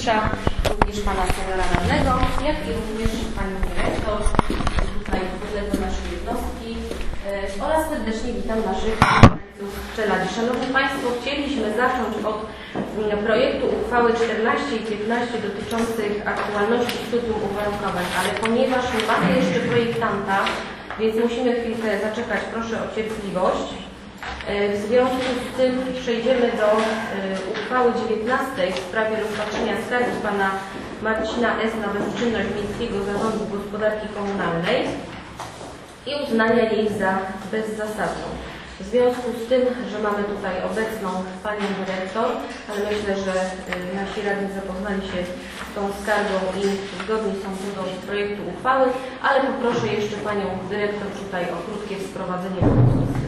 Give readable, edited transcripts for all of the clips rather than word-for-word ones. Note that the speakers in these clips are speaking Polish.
burmistrza, również pana seniora radnego, jak i również panią dyrektor, tutaj podległe naszej jednostki oraz serdecznie witam naszych pszczelarzy. Szanowni Państwo, chcieliśmy zacząć od projektu uchwały 14 i 15 dotyczących aktualności studium uwarunkowań, ale ponieważ nie mamy jeszcze projektanta, więc musimy chwilkę zaczekać, proszę o cierpliwość. W związku z tym przejdziemy do uchwały 19 w sprawie rozpatrzenia skargi pana Marcina S. na bezczynność Miejskiego Zarządu Gospodarki Komunalnej i uznania jej za bezzasadną. W związku z tym, że mamy tutaj obecną panią dyrektor, ale myślę, że nasi radni zapoznali się z tą skargą i zgodni są co do projektu uchwały, ale poproszę jeszcze panią dyrektor tutaj o krótkie wprowadzenie do dyskusji.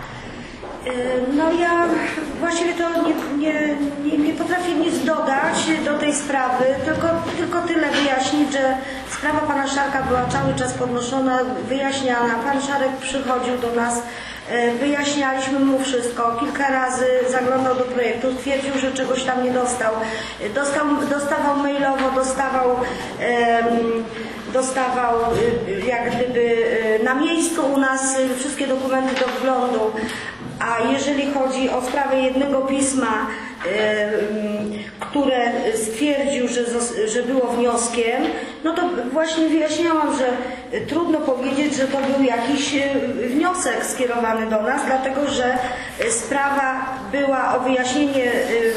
No ja właściwie to nie potrafię nic dodać do tej sprawy, tylko tyle wyjaśnić, że sprawa pana Szarka była cały czas podnoszona, wyjaśniana. Pan Szarek przychodził do nas, wyjaśnialiśmy mu wszystko. Kilka razy zaglądał do projektu, twierdził, że czegoś tam nie dostał. Dostawał mailowo, dostawał jak gdyby na miejscu u nas wszystkie dokumenty do wglądu. A jeżeli chodzi o sprawę jednego pisma, które stwierdził, że było wnioskiem, no to właśnie wyjaśniałam, że trudno powiedzieć, że to był jakiś wniosek skierowany do nas, dlatego że sprawa była o wyjaśnienie,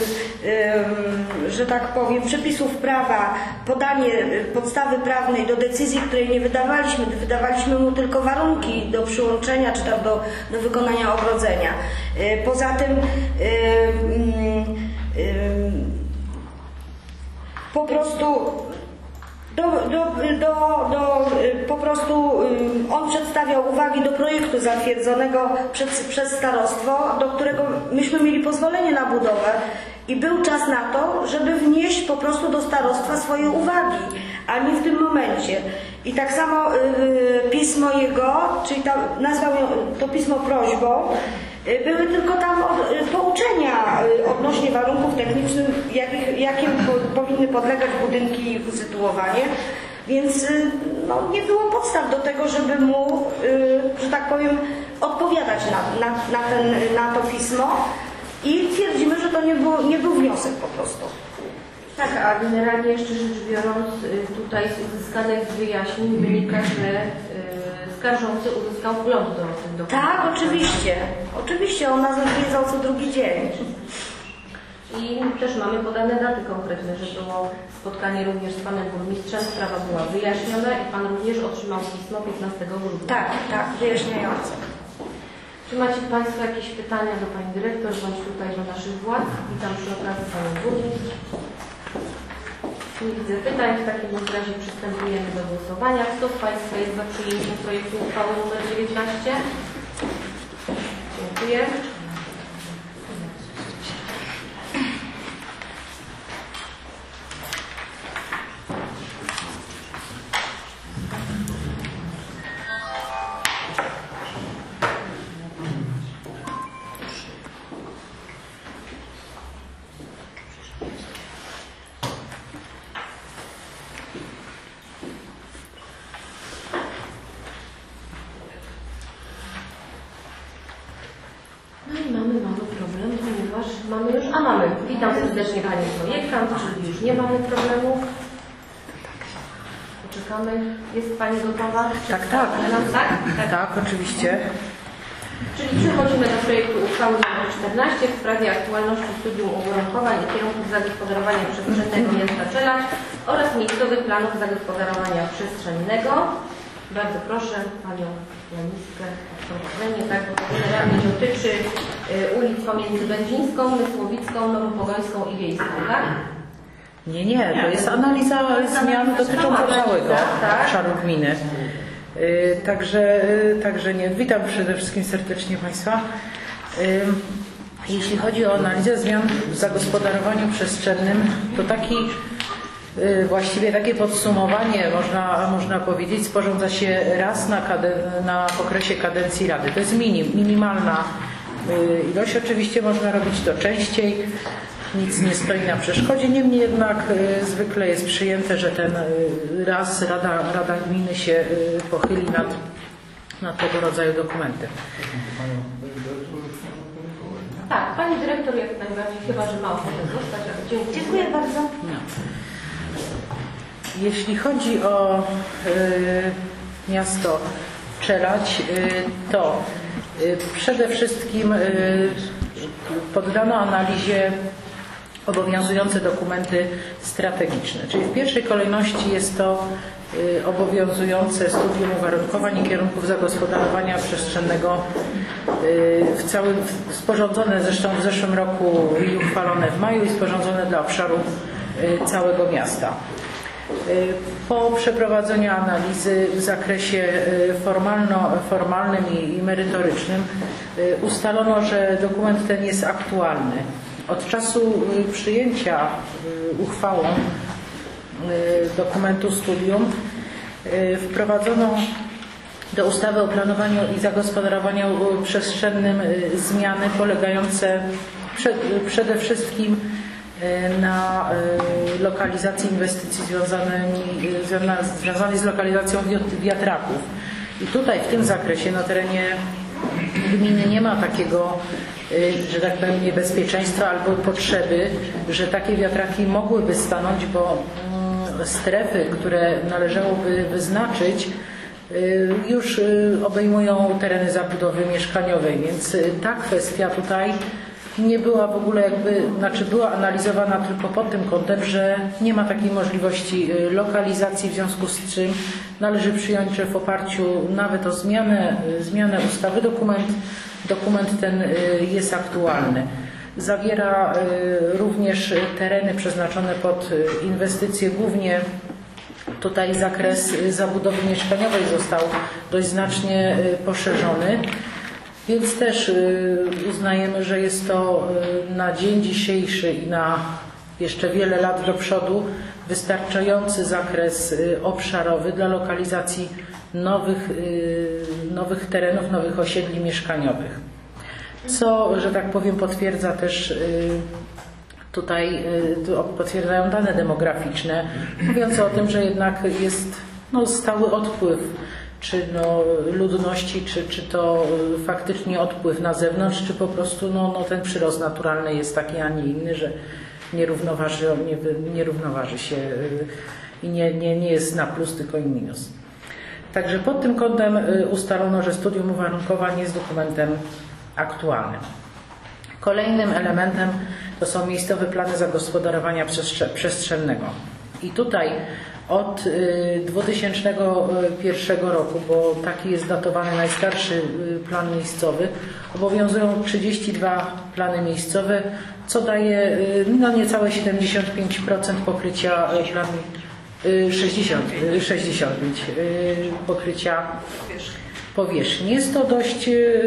że tak powiem, przepisów prawa, podanie podstawy prawnej do decyzji, której nie wydawaliśmy. Wydawaliśmy mu tylko warunki do przyłączenia czy tam do wykonania ogrodzenia. Poza tym po prostu on przedstawiał uwagi do projektu zatwierdzonego przez starostwo, do którego myśmy mieli pozwolenie na budowę i był czas na to, żeby wnieść po prostu do starostwa swoje uwagi, a nie w tym momencie. I tak samo pismo jego, czyli nazwał to pismo prośbą, były tylko tam pouczenia odnośnie warunków technicznych, jakim powinny podlegać budynki i ich usytuowanie. Więc no, nie było podstaw do tego, żeby mu, że tak powiem, odpowiadać na to pismo. I twierdzimy, że to nie był wniosek po prostu. Tak, a generalnie jeszcze rzecz biorąc, tutaj z uzyskanych wyjaśnień wynika, że skarżący uzyskał wgląd do tych dokumentów. Tak, oczywiście. Oczywiście, on nas odwiedzał co drugi dzień. I też mamy podane daty konkretne, że było spotkanie również z panem burmistrzem, sprawa była wyjaśniona i pan również otrzymał pismo 15 grudnia. Tak, wyjaśniające. Czy macie Państwo jakieś pytania do pani dyrektor, bądź tutaj do naszych władz? Witam przy okazji panią burmistrz. Nie widzę pytań, w takim razie przystępujemy do głosowania. Kto z Państwa jest za przyjęciem projektu uchwały nr 19? Dziękuję. Mamy. Witam serdecznie panią projektant, czyli już nie mamy problemów. Poczekamy. Jest pani gotowa? Tak, oczywiście. Czyli przechodzimy do projektu uchwały nr 14 w sprawie aktualności studium uwarunkowań i kierunków zagospodarowania przestrzennego miasta Czeladź oraz miejscowych planów zagospodarowania przestrzennego. Bardzo proszę panią Janiskę o prowadzenie, tak, bo to generalnie dotyczy ulic pomiędzy Będzińską, Mysłowicką, Nowopogońską i Wiejską, tak? Nie, to jest analiza zmian dotycząca całego obszaru gminy. Także nie. Witam przede wszystkim serdecznie Państwa. Jeśli chodzi o analizę zmian w zagospodarowaniu przestrzennym, to właściwie takie podsumowanie, można powiedzieć, sporządza się raz na okresie kadencji Rady. To jest minimalna ilość. Oczywiście można robić to częściej. nic nie stoi na przeszkodzie. Niemniej jednak zwykle jest przyjęte, że ten raz Rada Gminy się pochyli nad tego rodzaju dokumentem. Tak, Pani Dyrektor jak najbardziej, chyba że ma ochotę zostać. Dziękuję bardzo. No. Jeśli chodzi o miasto Czeladź, to przede wszystkim poddano analizie obowiązujące dokumenty strategiczne. Czyli w pierwszej kolejności jest to obowiązujące studium uwarunkowań i kierunków zagospodarowania przestrzennego sporządzone zresztą w zeszłym roku i uchwalone w maju i sporządzone dla obszaru całego miasta. Po przeprowadzeniu analizy w zakresie formalnym i merytorycznym ustalono, że dokument ten jest aktualny. Od czasu przyjęcia uchwałą dokumentu studium wprowadzono do ustawy o planowaniu i zagospodarowaniu przestrzennym zmiany polegające przede wszystkim na lokalizacji inwestycji związanej z lokalizacją wiatraków. I tutaj w tym zakresie na terenie gminy nie ma takiego, że tak powiem, niebezpieczeństwa albo potrzeby, że takie wiatraki mogłyby stanąć, bo strefy, które należałoby wyznaczyć, już obejmują tereny zabudowy mieszkaniowej, więc ta kwestia tutaj nie była w ogóle była analizowana tylko pod tym kątem, że nie ma takiej możliwości lokalizacji, w związku z czym należy przyjąć, że w oparciu nawet o zmianę ustawy dokument ten jest aktualny. Zawiera również tereny przeznaczone pod inwestycje, głównie tutaj zakres zabudowy mieszkaniowej został dość znacznie poszerzony. Więc też uznajemy, że jest to na dzień dzisiejszy i na jeszcze wiele lat do przodu wystarczający zakres obszarowy dla lokalizacji nowych terenów, nowych osiedli mieszkaniowych. Co, że tak powiem, potwierdza też tutaj potwierdzają dane demograficzne, mówiące o tym, że jednak jest stały odpływ ludności, czy to faktycznie odpływ na zewnątrz, czy po prostu ten przyrost naturalny jest taki, a nie inny, że nie równoważy się i nie jest na plus, tylko i minus. Także pod tym kątem ustalono, że studium uwarunkowań jest dokumentem aktualnym. Kolejnym elementem to są miejscowe plany zagospodarowania przestrzennego. I tutaj od 2001 roku, bo taki jest datowany najstarszy plan miejscowy, obowiązują 32 plany miejscowe, co daje niecałe 75% pokrycia planu, 65 pokrycia powierzchni. Jest to dość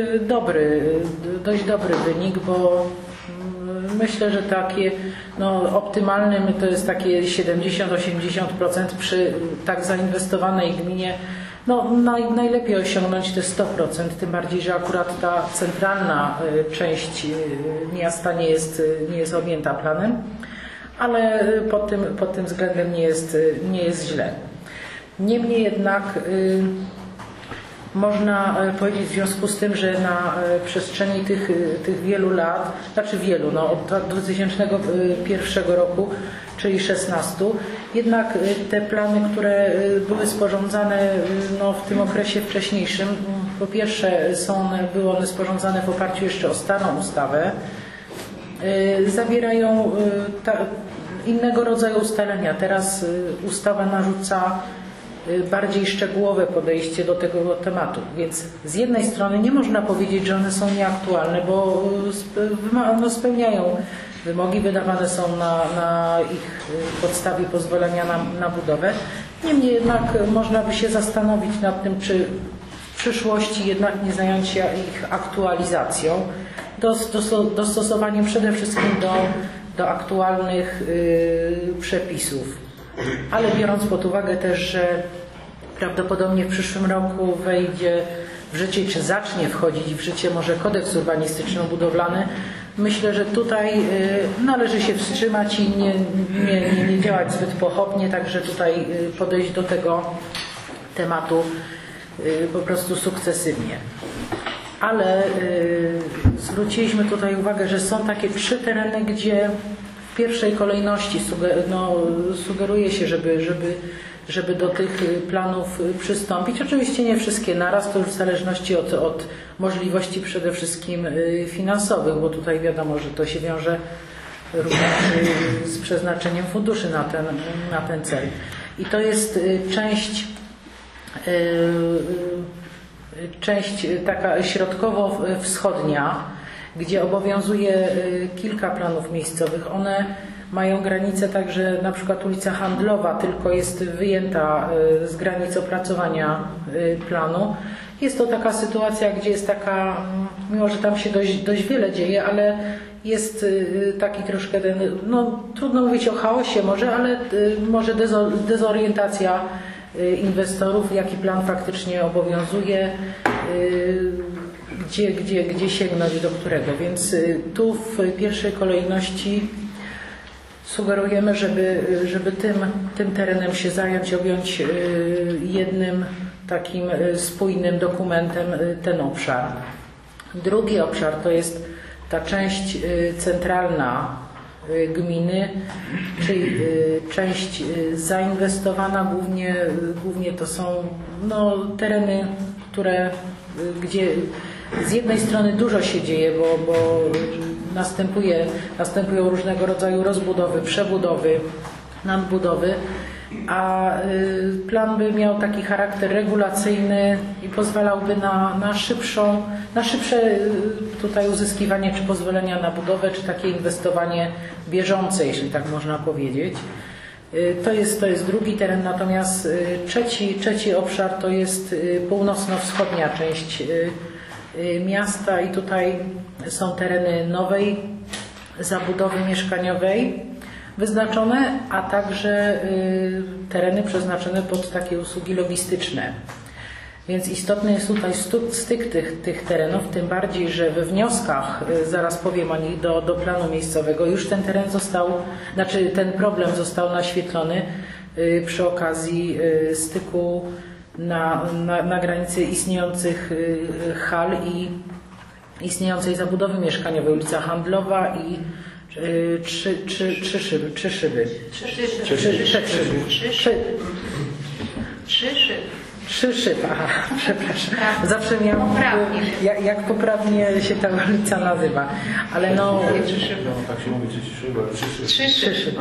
dobry wynik, bo myślę, że takie optymalnym to jest takie 70-80% przy tak zainwestowanej gminie. Najlepiej osiągnąć te 100%, tym bardziej, że akurat ta centralna część miasta nie jest objęta planem, ale pod tym względem nie jest źle. Niemniej jednak można powiedzieć w związku z tym, że na przestrzeni tych wielu lat, od 2001 roku, czyli 16, jednak te plany, które były sporządzane w tym okresie wcześniejszym, po pierwsze były one sporządzane w oparciu jeszcze o starą ustawę, zawierają innego rodzaju ustalenia. Teraz ustawa narzuca bardziej szczegółowe podejście do tego tematu. Więc z jednej strony nie można powiedzieć, że one są nieaktualne, bo spełniają wymogi, wydawane są na ich podstawie pozwolenia na budowę. Niemniej jednak można by się zastanowić nad tym, czy w przyszłości jednak nie zająć się ich aktualizacją, dostosowaniem przede wszystkim do aktualnych przepisów. Ale biorąc pod uwagę też, że prawdopodobnie w przyszłym roku wejdzie w życie, czy zacznie wchodzić w życie może kodeks urbanistyczno-budowlany, myślę, że tutaj należy się wstrzymać i nie działać zbyt pochopnie, także tutaj podejść do tego tematu po prostu sukcesywnie. Ale zwróciliśmy tutaj uwagę, że są takie 3 tereny, gdzie w pierwszej kolejności sugeruje się, żeby do tych planów przystąpić. Oczywiście nie wszystkie naraz, to już w zależności od możliwości przede wszystkim finansowych, bo tutaj wiadomo, że to się wiąże również z przeznaczeniem funduszy na ten cel. I to jest część taka środkowo-wschodnia, gdzie obowiązuje kilka planów miejscowych. One mają granicę także, na przykład ulica Handlowa tylko jest wyjęta z granic opracowania planu. Jest to taka sytuacja, gdzie jest taka, mimo że tam się dość wiele dzieje, ale jest taki troszkę, trudno mówić o chaosie może, ale może dezorientacja inwestorów, jaki plan faktycznie obowiązuje, gdzie sięgnąć do którego. Więc tu w pierwszej kolejności sugerujemy, żeby tym terenem się zająć, objąć jednym takim spójnym dokumentem ten obszar. Drugi obszar to jest ta część centralna gminy, czyli część zainwestowana, głównie to są tereny, gdzie z jednej strony dużo się dzieje, bo następują różnego rodzaju rozbudowy, przebudowy, nadbudowy, a plan by miał taki charakter regulacyjny i pozwalałby na szybsze tutaj uzyskiwanie czy pozwolenia na budowę, czy takie inwestowanie bieżące, jeśli tak można powiedzieć. To jest drugi teren, natomiast trzeci obszar to jest północno-wschodnia część miasta i tutaj są tereny nowej zabudowy mieszkaniowej wyznaczone, a także tereny przeznaczone pod takie usługi logistyczne. Więc istotny jest tutaj styk tych terenów, tym bardziej, że we wnioskach, zaraz powiem o nich, do planu miejscowego już ten teren ten problem został naświetlony przy okazji styku na granicy istniejących hal i istniejącej zabudowy mieszkaniowej, ulica Handlowa i trzy szyby. Trzy szyby, aha, przepraszam. Zawsze miałam, jak poprawnie się ta ulica nazywa. Ale tak się mówi, trzy szyby.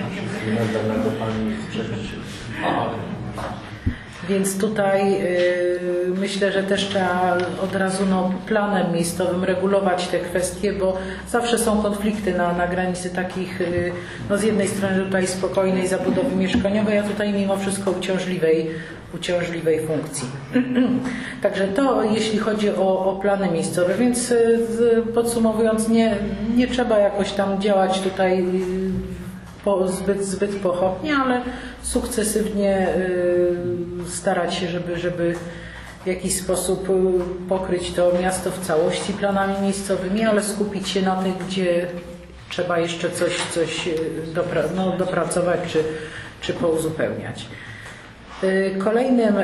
Więc tutaj myślę, że też trzeba od razu planem miejscowym regulować te kwestie, bo zawsze są konflikty na granicy takich, z jednej strony tutaj spokojnej zabudowy mieszkaniowej, a tutaj mimo wszystko uciążliwej funkcji. Także to jeśli chodzi o plany miejscowe, więc podsumowując, nie trzeba jakoś tam działać tutaj zbyt pochopnie, ale sukcesywnie starać się, żeby w jakiś sposób pokryć to miasto w całości planami miejscowymi, ale skupić się na tych, gdzie trzeba jeszcze coś dopracować czy pouzupełniać. Kolejnym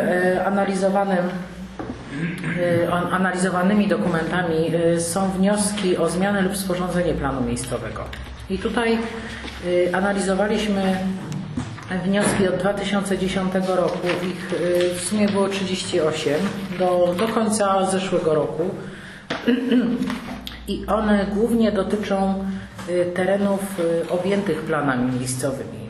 analizowanymi dokumentami są wnioski o zmianę lub sporządzenie planu miejscowego. I tutaj analizowaliśmy wnioski od 2010 roku, ich w sumie było 38 do końca zeszłego roku i one głównie dotyczą terenów objętych planami miejscowymi.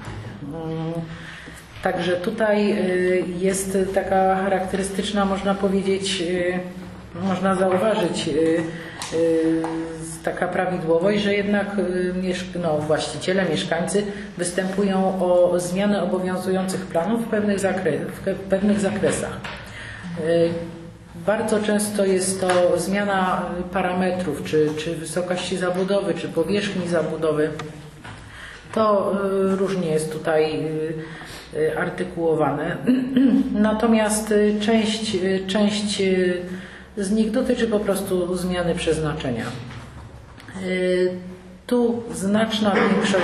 Także tutaj jest taka charakterystyczna, można powiedzieć, można zauważyć taka prawidłowość, że jednak właściciele, mieszkańcy występują o zmianę obowiązujących planów w pewnych zakresach. Bardzo często jest to zmiana parametrów, czy wysokości zabudowy, czy powierzchni zabudowy. To różnie jest tutaj artykułowane. Natomiast część z nich dotyczy po prostu zmiany przeznaczenia. Tu znaczna większość,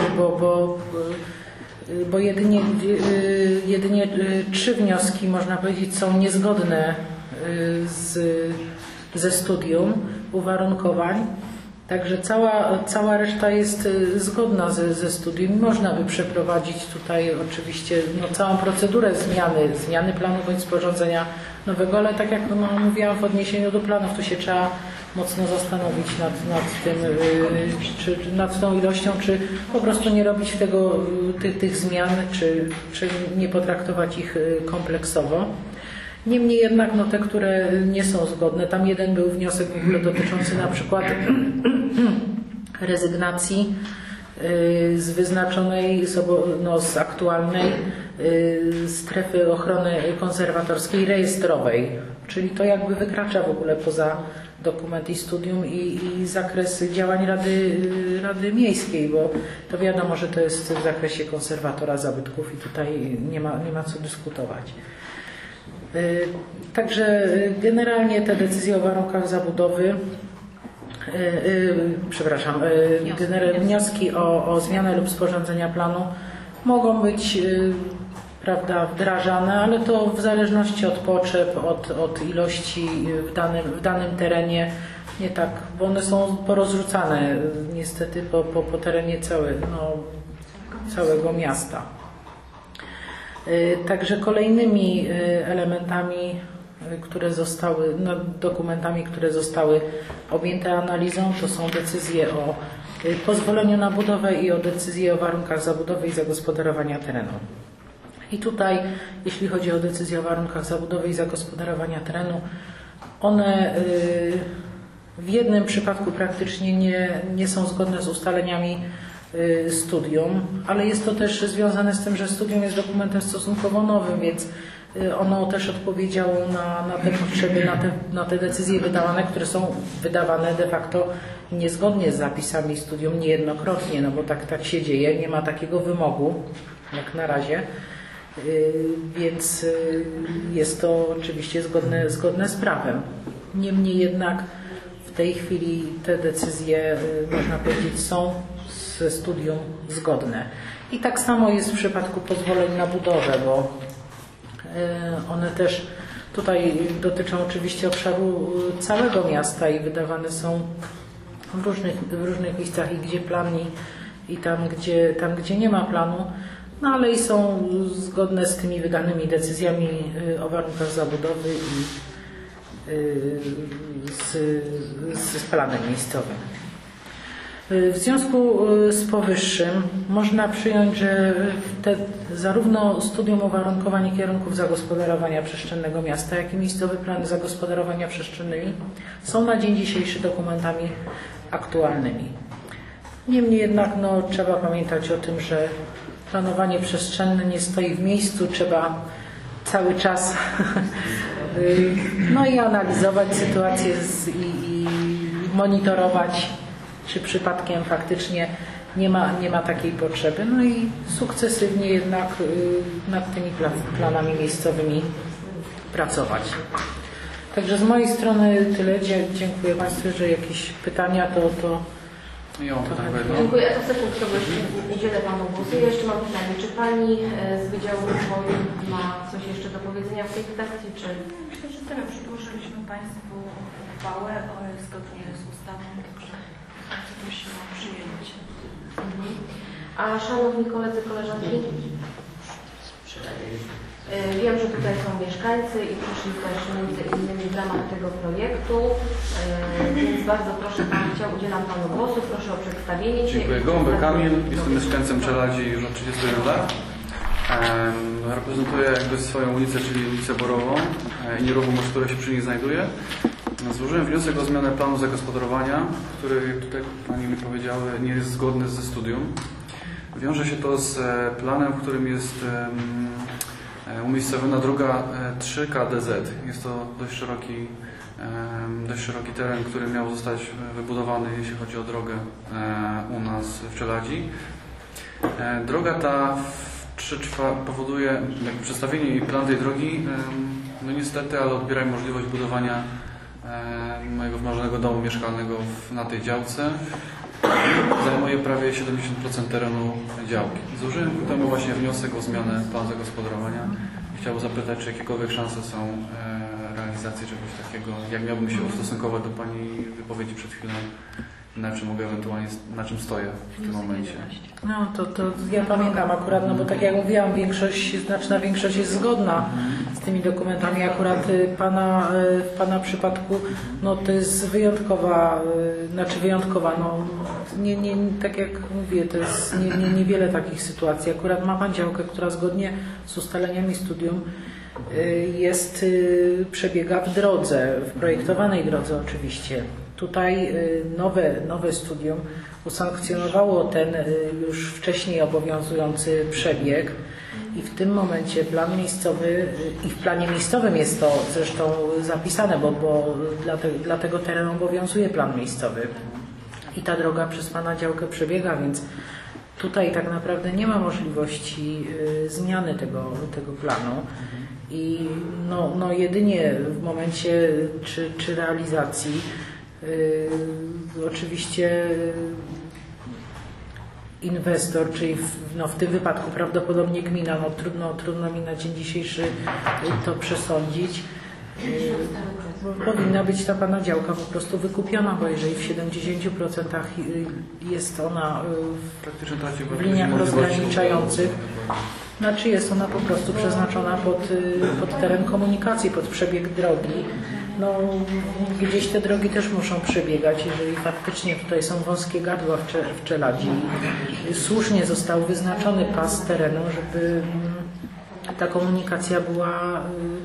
bo jedynie 3 wnioski, można powiedzieć, są niezgodne ze studium uwarunkowań. Także cała reszta jest zgodna ze studium. Można by przeprowadzić tutaj oczywiście całą procedurę zmiany planu bądź sporządzenia nowego, ale tak jak mówiłam w odniesieniu do planów, to się trzeba mocno zastanowić nad tym, czy nad tą ilością, czy po prostu nie robić tych zmian, czy nie potraktować ich kompleksowo. Niemniej jednak te, które nie są zgodne, tam jeden był wniosek w ogóle dotyczący na przykład rezygnacji z wyznaczonej, z aktualnej strefy ochrony konserwatorskiej rejestrowej, czyli to jakby wykracza w ogóle poza dokument i studium i zakres działań Rady Miejskiej, bo to wiadomo, że to jest w zakresie konserwatora zabytków i tutaj nie ma co dyskutować. Także generalnie te decyzje o warunkach zabudowy, wnioski o zmianę lub sporządzenia planu mogą być wdrażane, ale to w zależności od potrzeb, od ilości w danym terenie, nie tak, bo one są porozrzucane niestety po terenie całego miasta. Także kolejnymi elementami, dokumentami, które zostały objęte analizą, to są decyzje o pozwoleniu na budowę i o decyzje o warunkach zabudowy i zagospodarowania terenu. I tutaj, jeśli chodzi o decyzję o warunkach zabudowy i zagospodarowania terenu, one w jednym przypadku praktycznie nie są zgodne z ustaleniami studium, ale jest to też związane z tym, że studium jest dokumentem stosunkowo nowym, więc ono też odpowiedziało na te potrzeby, na te decyzje wydawane, które są wydawane de facto niezgodnie z zapisami studium niejednokrotnie, bo tak się dzieje, nie ma takiego wymogu jak na razie, więc jest to oczywiście zgodne z prawem. Niemniej jednak w tej chwili te decyzje, można powiedzieć, są ze studium zgodne. I tak samo jest w przypadku pozwoleń na budowę, bo one też tutaj dotyczą oczywiście obszaru całego miasta i wydawane są w różnych miejscach i gdzie plan i tam gdzie nie ma planu, ale i są zgodne z tymi wydanymi decyzjami o warunkach zabudowy i z planem miejscowym. W związku z powyższym można przyjąć, że zarówno studium uwarunkowań i kierunków zagospodarowania przestrzennego miasta, jak i miejscowy plan zagospodarowania przestrzennymi są na dzień dzisiejszy dokumentami aktualnymi. Niemniej jednak trzeba pamiętać o tym, że planowanie przestrzenne nie stoi w miejscu, trzeba cały czas i analizować sytuację i monitorować, czy przypadkiem faktycznie nie ma takiej potrzeby. I sukcesywnie jednak nad tymi planami miejscowymi pracować. Także z mojej strony tyle. Dziękuję Państwu, że jakieś pytania to ja mam pytanie. Dziękuję. A to sekundkę, bo jeszcze udzielę Panu głosu. Ja jeszcze mam pytanie. Czy Pani z Wydziału Rozwoju ma coś jeszcze do powiedzenia w tej kwestii? Myślę, że tyle. Przedłożyliśmy Państwu uchwałę zgodnie z ustawą, także bardzo prosimy o przyjęcie. A szanowni koledzy, koleżanki? Wiem, że tutaj są mieszkańcy i przyszli też między innymi w ramach tego projektu, więc bardzo proszę, Pan chciał, udzielam Panu głosu, proszę o przedstawienie się. Dziękuję. Gołąbek Kamil, jestem mieszkańcem Czeladzi już od 31 lat. Reprezentuję swoją ulicę, czyli ulicę Borową i nieruchomość, która się przy niej znajduje. Złożyłem wniosek o zmianę planu zagospodarowania, który, jak tutaj Pani mi powiedziały, nie jest zgodny ze studium. Wiąże się to z planem, w którym jest umiejscowiona droga 3KDZ. Jest to dość szeroki teren, który miał zostać wybudowany, jeśli chodzi o drogę u nas w Czeladzi. Droga ta powoduje, jakby przedstawienie i plan tej drogi, niestety, ale odbiera mi możliwość budowania mojego wymarzonego domu mieszkalnego na tej działce. zajmuje prawie 70% terenu działki. Złożyłem ku temu właśnie wniosek o zmianę planu zagospodarowania. Chciałbym zapytać, czy jakiekolwiek szanse są realizacji czegoś takiego, jak miałbym się ustosunkować do Pani wypowiedzi przed chwilą, na czym mogę ewentualnie, na czym stoję w tym momencie. No to ja pamiętam akurat, no bo tak jak mówiłam, znaczna większość jest zgodna z tymi dokumentami. Akurat w Pana przypadku, no to jest wyjątkowa, no tak jak mówię, to jest niewiele takich sytuacji. Akurat ma Pan działkę, która zgodnie z ustaleniami studium przebiega w drodze, w projektowanej drodze oczywiście. Tutaj nowe studium usankcjonowało ten już wcześniej obowiązującym przebieg i w tym momencie plan miejscowy, i w planie miejscowym jest to zresztą zapisane, bo dla tego terenu obowiązuje plan miejscowy i ta droga przez Pana działkę przebiega, więc tutaj tak naprawdę nie ma możliwości zmiany tego planu. I no jedynie w momencie czy realizacji oczywiście inwestor, czyli w tym wypadku prawdopodobnie gmina, trudno mi na dzień dzisiejszy to przesądzić. Powinna być ta Pana działka po prostu wykupiona, bo jeżeli w 70% jest ona w liniach rozgraniczających, znaczy jest ona po prostu przeznaczona pod teren komunikacji, pod przebieg drogi. No, gdzieś te drogi też muszą przebiegać, jeżeli faktycznie tutaj są wąskie gardła w Czeladzi. Słusznie został wyznaczony pas terenu, żeby ta komunikacja była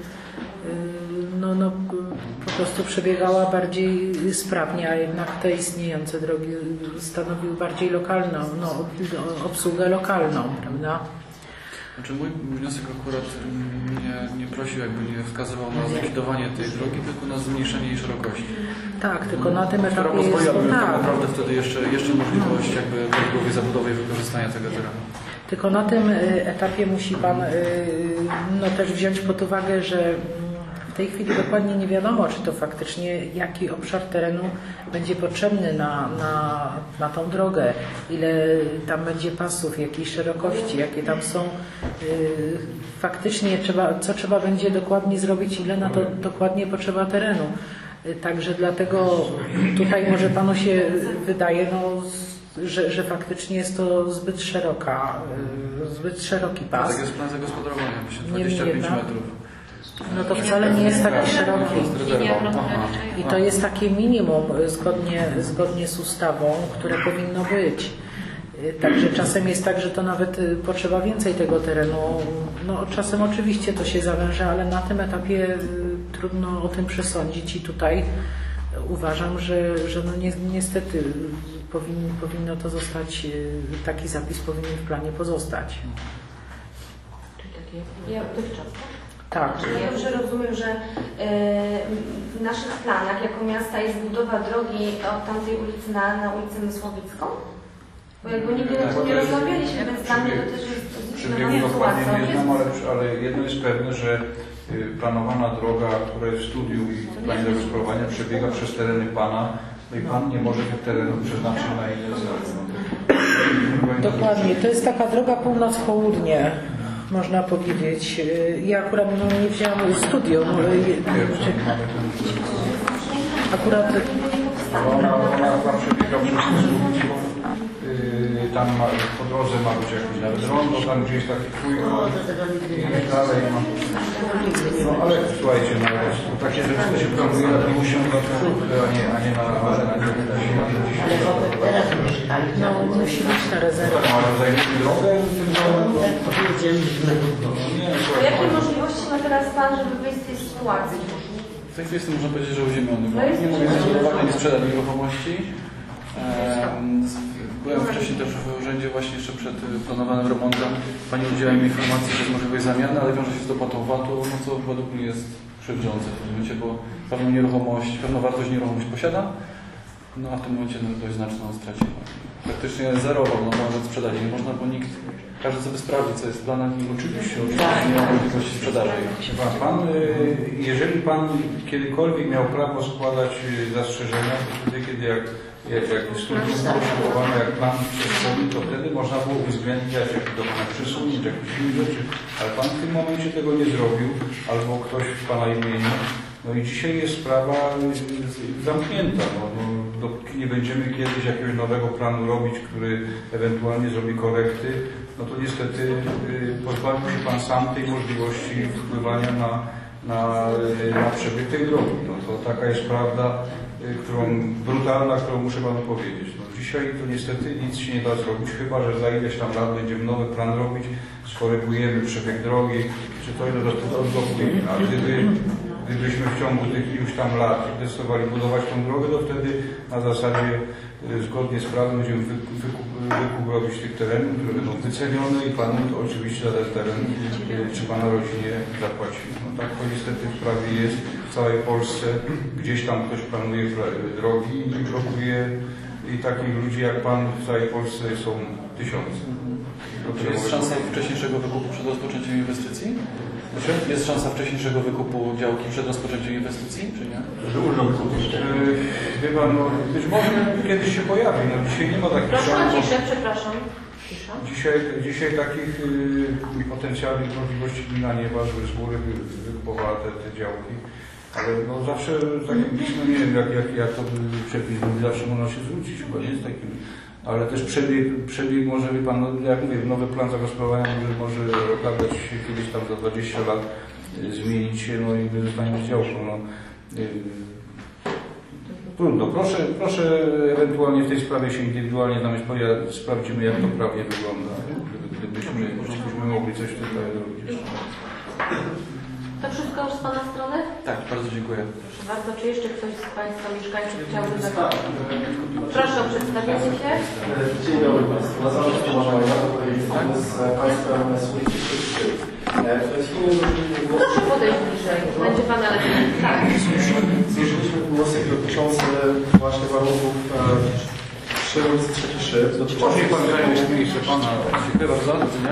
po prostu przebiegała bardziej sprawnie, a jednak te istniejące drogi stanowiły bardziej lokalną, obsługę lokalną, prawda? Znaczy mój wniosek akurat nie prosił, nie wskazywał na zlikwidowanie tej drogi, tylko na zmniejszenie jej szerokości. Tak, tylko na tym etapie tak naprawdę wtedy jeszcze możliwość prawidłowej zabudowy i wykorzystania tego terenu. Tylko na tym etapie musi Pan też wziąć pod uwagę, że w tej chwili dokładnie nie wiadomo, czy to faktycznie jaki obszar terenu będzie potrzebny na tą drogę, ile tam będzie pasów, jakiej szerokości, jakie tam są faktycznie co trzeba będzie dokładnie zrobić, ile na to dokładnie potrzeba terenu. Także dlatego tutaj może Panu się wydaje, że faktycznie jest to zbyt szeroki pas. Tak jest plan zagospodarowania, myślę, 25 metrów. No to wcale nie jest taki szeroki. I to jest takie minimum zgodnie z ustawą, które powinno być. Także czasem jest tak, że to nawet potrzeba więcej tego terenu. No czasem oczywiście to się zawęża, ale na tym etapie trudno o tym przesądzić i tutaj uważam, że niestety powinno to zostać, taki zapis powinien w planie pozostać. Ja dotychczas. Tak. Ja dobrze rozumiem, że w naszych planach jako miasta jest budowa drogi od tamtej ulicy na ulicę Mysłowicką? Bo jakby nigdy o tym nie rozmawialiśmy, więc dla mnie to też jest przebiegu dokładnie nie znam, ale jedno jest pewne, że planowana droga, która jest w studium i w planie zagospodarowania przebiega przez tereny Pana, no i Pan nie może tych terenów przeznaczyć na inne cele. Dokładnie, to jest taka droga północ-południe, można powiedzieć. Ja akurat nie wzięłam studium. Akurat ona przebiega przez tam po drodze ma być jakieś nawet rondo, tam gdzieś taki trójkąt i dalej. No ale słuchajcie, takie rzeczy to się planuje na 50 lat, a nie na musi być ta rezerwa. Ale zajmiemy drogę to jakie możliwości ma teraz Pan, żeby wyjść z tej sytuacji? W tej chwili można powiedzieć, że uziemiony. Nie mogę zbudować ani sprzedać nieruchomości. Byłem wcześniej też w urzędzie właśnie jeszcze przed planowanym remontem. Pani udzieliła mi informacji, że jest możliwość zamiany, ale wiąże się z dopłatą VAT-u, co według mnie jest krzywdzące w tym momencie, bo pewną wartość nieruchomość posiada. No a w tym momencie dość znaczną stracił. Praktycznie zerową, no nawet sprzedać nie można, bo nikt, każdy sobie sprawdzi, co jest w planach i oczywiście nie ma możliwości sprzedaży. Pan, jeżeli Pan kiedykolwiek miał prawo składać zastrzeżenia, to wtedy, kiedy jak studium było przygotowane, jak plan przeszkody, to wtedy można było uwzględniać jakiś dokument przesunięć, jakieś inne rzeczy, ale Pan w tym momencie tego nie zrobił, albo ktoś w Pana imieniu. No i dzisiaj jest sprawa zamknięta. Dopóki nie będziemy kiedyś jakiegoś nowego planu robić, który ewentualnie zrobi korekty, no to niestety pozbawił się Pan sam tej możliwości wpływania na przebieg tej drogi. No to taka jest prawda, brutalna, którą muszę Panu powiedzieć. No dzisiaj to niestety nic się nie da zrobić, chyba że za ileś tam lat będziemy nowy plan robić, skorygujemy przebieg drogi, czy to ile odblokujemy. A gdybyśmy w ciągu tych iluś tam lat decydowali budować tą drogę, to wtedy na zasadzie zgodnie z prawem będziemy wykup robić tych terenów, które będą wycenione i Pan to oczywiście za ten teren czy Pana rodzinie zapłaci. No tak to niestety w prawie jest w całej Polsce. Gdzieś tam ktoś planuje drogi i blokuje i takich ludzi jak Pan w całej Polsce są tysiące. Czy jest szansa wcześniejszego wykupu przed rozpoczęciem inwestycji? Jest szansa wcześniejszego wykupu działki przed rozpoczęciem inwestycji, czy nie? Chyba, no, być może kiedyś się pojawi. No, dzisiaj nie ma takich Proszę o szans. ciszę, przepraszam. Cisza. Dzisiaj takich potencjalnych możliwości gmina nie ma, żeby z góry wykupowała te działki. Ale no, zawsze takie pismo, nie wiem jak to przepis mówi, zawsze można się zwrócić, chyba nie jest takim. Ale też przebieg może, wie Pan, no, jak mówię, nowy plan zagospodarowania może okazać się kiedyś tam za 20 lat, zmienić się, no i zostaniemy z działką. No. Trudno. Proszę ewentualnie w tej sprawie się indywidualnie znaleźć, sprawdzimy jak to prawnie wygląda, gdybyśmy mogli coś tutaj robić jeszcze. To wszystko już z Pana strony? Tak, bardzo dziękuję. Proszę bardzo, czy jeszcze ktoś z Państwa mieszkańców chciałby zabrać? Proszę o przedstawienie się. Dzień dobry Państwu. Nazywam się Tomasz Majna, z Państwem Służby. Proszę podejść bliżej, będzie Pana lepiej. Tak. Złożyliśmy wniosek dotyczący właśnie warunków przy ulicy Trzeci Szyb. Może Pan zajmie miejsce Pana. Dziękuję bardzo. Do widzenia.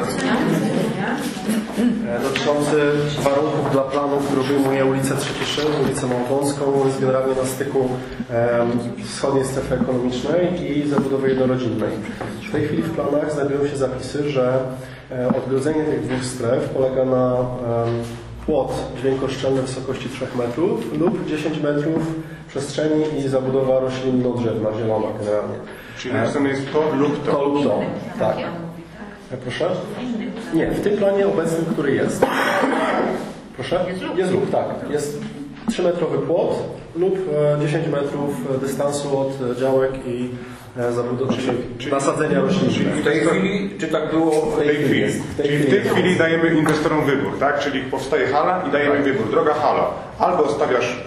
Dotyczący warunków dla planu, który obejmuje ulicę Trzeci Szyb, ulicę Małopolską, jest generalnie na styku wschodniej strefy ekonomicznej i zabudowy jednorodzinnej. W tej chwili w planach znajdują się zapisy, że odgrodzenie tych dwóch stref polega na płot dźwiękoszczelny w wysokości 3 metrów lub 10 metrów przestrzeni i zabudowa roślinno-drzewna, zielona generalnie. Czyli napisane jest to lub to. To lub to, tak. Proszę? Nie, w tym planie obecnym, który jest. Proszę? Jest lub, tak. Jest 3-metrowy płot lub 10 metrów dystansu od działek i nasadzenia roślin. W tej chwili, czy tak było? W tej chwili. Czyli w tej chwili dajemy inwestorom wybór, tak? Czyli powstaje hala i dajemy wybór. Droga hala, albo stawiasz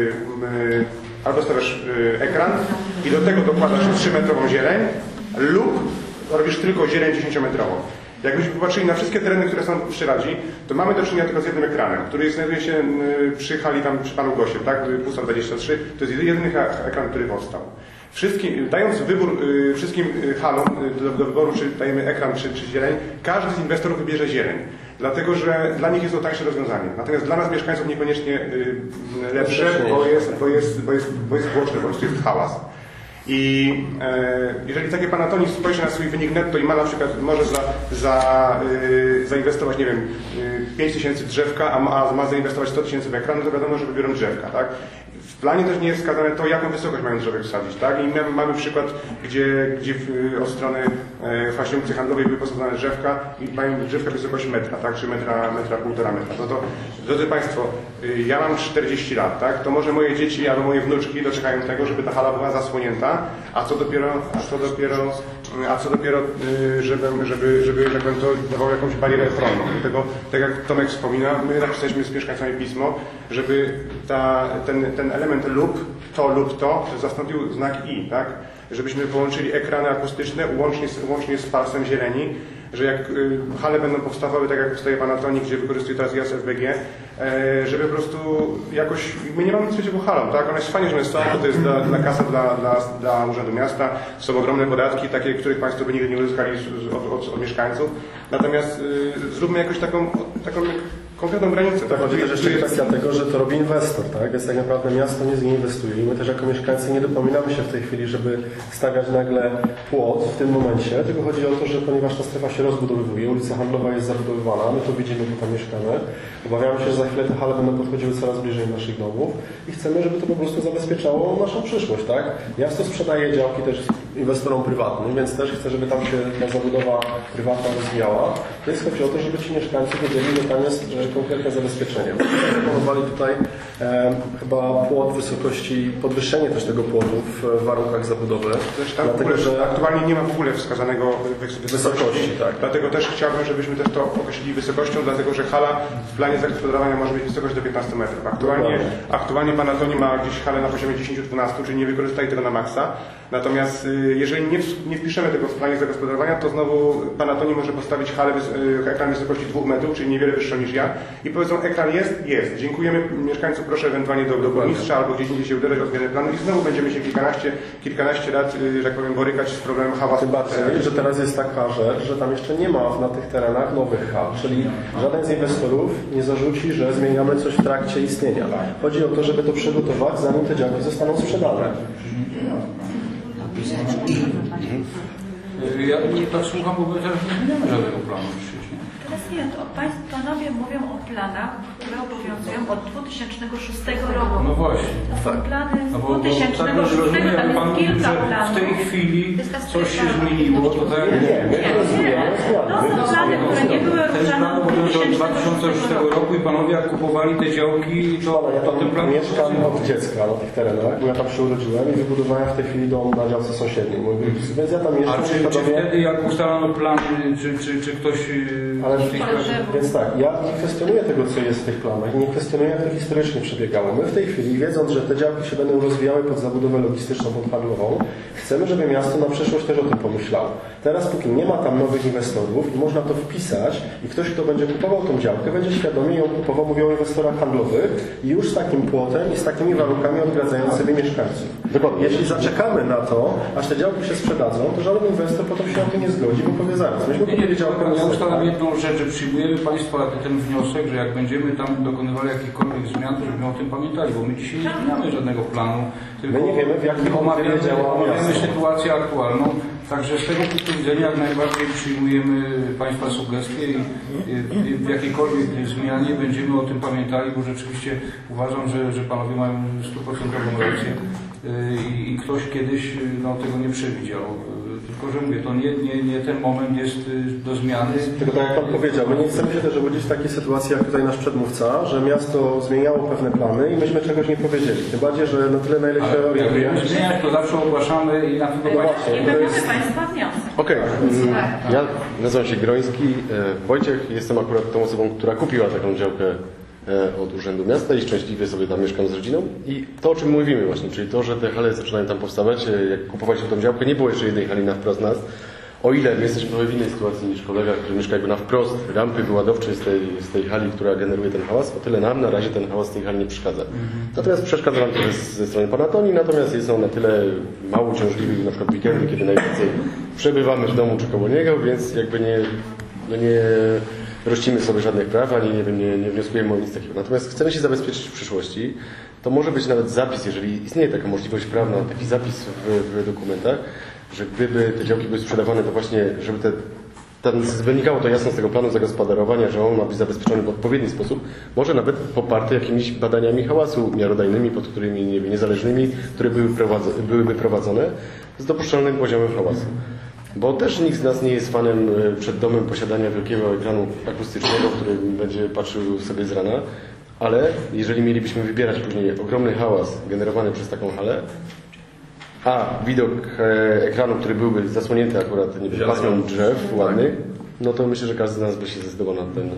ekran i do tego dokładasz 3-metrową zieleń lub robisz tylko zieleń 10-metrową. Jakbyśmy popatrzyli na wszystkie tereny, które są przy Radzi, to mamy do czynienia tylko z jednym ekranem, który znajduje się przy hali tam przy Panu Gosie, tak? Pusta 23. To jest jedyny ekran, który powstał. Dając wybór wszystkim halom do wyboru, czy dajemy ekran, czy zieleń, każdy z inwestorów wybierze zieleń. Dlatego, że dla nich jest to tańsze rozwiązanie. Natomiast dla nas mieszkańców niekoniecznie lepsze, bo jest głośno, po prostu jest hałas. I jeżeli taki pan Antoni spojrzy na swój wynik netto i ma na przykład, może zainwestować, nie wiem, 5 tysięcy drzewka, a ma zainwestować 100 tysięcy w ekran, no to wiadomo, że wybiorą drzewka, tak? W planie też nie jest wskazane to, jaką wysokość mają drzewek wsadzić, tak? I mamy przykład, gdzie od strony właśnie ulicy handlowej były posadzone drzewka i mają drzewka wysokości metra, tak? Czy półtora metra. No to, drodzy Państwo, ja mam 40 lat, tak? To może moje dzieci albo moje wnuczki doczekają tego, żeby ta hala była zasłonięta, a co dopiero żeby tak powiem, to dawało jakąś barierę ochronną. Dlatego, tak jak Tomek wspomina, my napisaliśmy z mieszkańcami pismo, żeby ten element lub to zastąpił znak i, tak? Żebyśmy połączyli ekrany akustyczne łącznie z palcem zieleni, że jak hale będą powstawały tak jak powstaje Panasonic, gdzie wykorzystuje teraz JSFBG, żeby po prostu jakoś, my nie mamy nic przeciwko halom, tak? One jest fajnie, że one są, bo to jest dla kasa dla Urzędu Miasta, są ogromne podatki, takie, których Państwo by nigdy nie uzyskali od mieszkańców. Natomiast zróbmy jakoś taką konkretną granicę. Tak, chodzi też jeszcze kwestia tego, że to robi inwestor, tak? Więc tak naprawdę miasto nie inwestuje i my też jako mieszkańcy nie dopominamy się w tej chwili, żeby stawiać nagle płot w tym momencie, tylko chodzi o to, że ponieważ ta strefa się rozbudowywuje, ulica Handlowa jest zabudowywana, my to widzimy, bo tam mieszkamy, obawiamy się, że za chwilę te hale będą podchodziły coraz bliżej naszych domów i chcemy, żeby to po prostu zabezpieczało naszą przyszłość, tak? Miasto sprzedaje działki też inwestorom prywatnym, więc też chce, żeby tam się ta zabudowa prywatna rozwijała. Więc chodzi o to, żeby ci mieszkańcy wiedzieli, że tam jest konkretne zabezpieczenie. Proponowali tutaj chyba płot wysokości, podwyższenie też tego płotu w warunkach zabudowy. Tam dlatego, że aktualnie nie ma w ogóle wskazanego wysokości. Tak. Dlatego też chciałbym, żebyśmy też to określili wysokością, dlatego że hala w planie zagospodarowania może mieć wysokość do 15 metrów. Aktualnie Panasonic ma gdzieś halę na poziomie 10-12, czyli nie wykorzystali tego na maksa. Natomiast jeżeli nie wpiszemy tego w planie zagospodarowania, to znowu Panasonic może postawić halę ekran wysokości 2 metrów, czyli niewiele wyższą niż ja. I powiedzą, ekran jest. Dziękujemy mieszkańców, proszę ewentualnie do burmistrza albo gdzieś indziej się uderzyć o zmianę planu i znowu będziemy się kilkanaście lat, że tak powiem, borykać z problemem hałasu. Tym bardziej, że teraz jest taka rzecz, że tam jeszcze nie ma na tych terenach nowych hal, czyli żaden z inwestorów nie zarzuci, że zmieniamy coś w trakcie istnienia. Chodzi o to, żeby to przygotować, zanim te działki zostaną sprzedane. Ja nie tak słucham, bo teraz nie zmieniamy żadnego planu przecież. Teraz nie, to panowie mówią o planach, które obowiązują od 2006 roku. No właśnie. To są plany z No bo 2006, tak tam rozumiem, pan jest mówi, kilka że planów. w tej chwili coś się zmieniło, to tak? Nie. To są plany, które nie były Ten ruszane plan od obowiązuje od 2006 2006 roku i panowie jak kupowali te działki, to ten plan... Mieszkam od dziecka na tych terenach, bo ja tam się urodziłem i wybudowałem w tej chwili dom na działce sąsiedniej. Więc ja tam mieszkam. A czy wtedy jak ustalano plan, czy ktoś... Ale, więc tak, ja nie kwestionuję tego, co jest w tych planach i nie kwestionuję, jak to historycznie przebiegało. My w tej chwili, wiedząc, że te działki się będą rozwijały pod zabudowę logistyczną, podhandlową, chcemy, żeby miasto na przyszłość też o tym pomyślało. Teraz, póki nie ma tam nowych inwestorów i można to wpisać i ktoś, kto będzie kupował tą działkę, będzie świadomie ją kupował, mówię o inwestorach handlowych i już z takim płotem i z takimi warunkami odgradzającymi mieszkańców. Dokładnie. Jeśli zaczekamy na to, aż te działki się sprzedadzą, to żaden inwestor potem się na to nie zgodzi, bo powie zaraz. Myśmy kupili działkę, ja ustalam jedną rzecz, że przyjmujemy Państwa ten wniosek, że jak będziemy tam dokonywali jakichkolwiek zmian, to żebyśmy o tym pamiętali, bo my dzisiaj nie mamy żadnego planu, tylko my nie wiemy, w jakim omawiamy miasto. sytuację aktualną. Także z tego punktu widzenia jak najbardziej przyjmujemy Państwa sugestie i w jakiejkolwiek zmianie będziemy o tym pamiętali, bo rzeczywiście uważam, że Panowie mają 100% rację i ktoś kiedyś tego nie przewidział. Tylko, że mówię, to nie ten moment jest do zmiany. Tylko tak jak Pan powiedział, my nie chcemy się też obudzić w takiej sytuacji, jak tutaj nasz przedmówca, że miasto zmieniało pewne plany i myśmy czegoś nie powiedzieli. Tym bardziej, że na tyle, na ile się orientujemy. Jak zmieniać, to zawsze ogłaszamy i na tego I będziemy Państwa wniosek. Okej. Ja nazywam się Groński. Wojciech, jestem akurat tą osobą, która kupiła taką działkę od Urzędu Miasta i szczęśliwie sobie tam mieszkam z rodziną. I to, o czym mówimy właśnie, czyli to, że te hale zaczynają tam powstawać, jak kupowaliśmy tą działkę, nie było jeszcze jednej hali na wprost nas. O ile my jesteśmy trochę w innej sytuacji niż kolega, który mieszka jakby na wprost rampy wyładowczej z tej hali, która generuje ten hałas, o tyle nam na razie ten hałas z tej hali nie przeszkadza. Natomiast przeszkadza nam trochę ze strony Panasonic, natomiast jest on na tyle mało uciążliwy, na przykład w weekendy, kiedy najwięcej przebywamy w domu czy koło niego, więc jakby nie rościmy sobie żadnych praw, ani nie wnioskujemy o nic takiego. Natomiast chcemy się zabezpieczyć w przyszłości. To może być nawet zapis, jeżeli istnieje taka możliwość prawna, taki zapis w dokumentach, że gdyby te działki były sprzedawane, to właśnie, żeby wynikało to jasno z tego planu zagospodarowania, że on ma być zabezpieczony w odpowiedni sposób, może nawet poparty jakimiś badaniami hałasu miarodajnymi, pod którymi niezależnymi, które byłyby prowadzone z dopuszczalnym poziomem hałasu. Bo też nikt z nas nie jest fanem przed domem posiadania wielkiego ekranu akustycznego, który będzie patrzył sobie z rana, ale jeżeli mielibyśmy wybierać później ogromny hałas generowany przez taką halę, a widok ekranu, który byłby zasłonięty akurat pasmem drzew ładnych, no to myślę, że każdy z nas by się zdecydował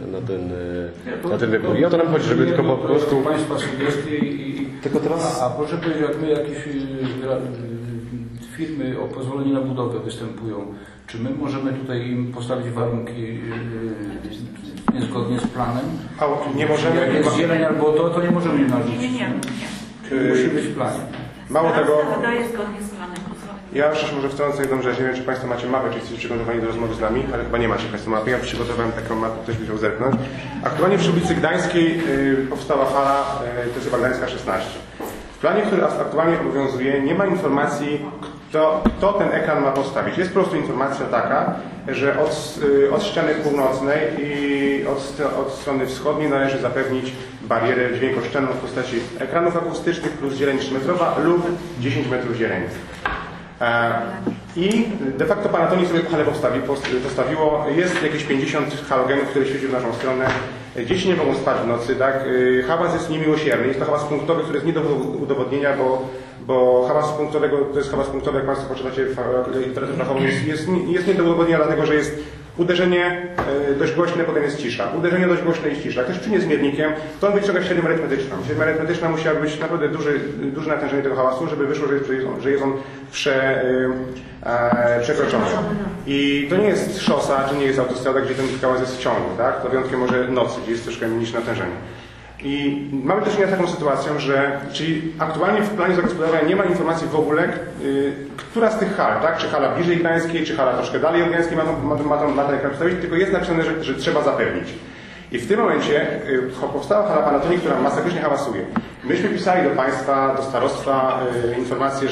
na ten wybór. I o to nam chodzi, żeby tylko po prostu... Państwa sugestie i... Tylko teraz... A proszę powiedzieć, jak my jakieś firmy o pozwolenie na budowę występują, czy my możemy tutaj im postawić warunki niezgodnie z planem? Nie możemy. Jak jest zieleń albo to nie możemy im narzucić. Nie. Musi być w planie. Mało tego, Wydaje zgodnie z planem. ja jeszcze może wtrącę jedną rzecz. Nie wiem, czy Państwo macie mapę, czy jesteście przygotowani do rozmowy z nami, ale chyba nie macie Państwo mapy. Ja przygotowałem taką mapę, ktoś by chciał zerknąć. Aktualnie przy ulicy Gdańskiej powstała hala, to jest chyba Gdańska 16. W planie, który aktualnie obowiązuje, nie ma informacji, kto ten ekran ma postawić. Jest po prostu informacja taka, że od ściany północnej i od strony wschodniej należy zapewnić barierę dźwiękościenną w postaci ekranów akustycznych plus zieleń 3-metrowa lub 10 metrów zieleni. I de facto Panasonic sobie halę postawiło. Jest jakieś 50 halogenów, które świeciły w naszą stronę. Dzieci nie mogą spać w nocy, tak? Hałas jest niemiłosierny. Jest to hałas punktowy, który jest nie do udowodnienia, bo hałas punktowego, to jest hałas punktowy, jak Państwo poczytacie w literaturze fachowej, jest nie do udowodnienia, dlatego że jest uderzenie dość głośne, potem jest cisza. Uderzenie dość głośne i cisza. Jak ktoś przyjdzie z miernikiem, to on wyciąga średnią arytmetyczną. Średnia arytmetyczna musiała być naprawdę duże natężenie tego hałasu, żeby wyszło, że jest on przekroczony. I to nie jest szosa, czy nie jest autostrada, gdzie ten hałas jest w ciągu, tak? To wyjątkiem może nocy, gdzie jest troszkę mniejsze natężenie. I mamy do czynienia z taką sytuacją, czyli aktualnie w planie zagospodarowania nie ma informacji w ogóle, która z tych hal, tak? Czy hala bliżej Gdańskiej, czy hala troszkę dalej od Gdańskiej ma ten ekran postawić, tylko jest napisane, że trzeba zapewnić. I w tym momencie powstała hala Panasonic, która masakrycznie hałasuje. Myśmy pisali do Państwa, do starostwa informację,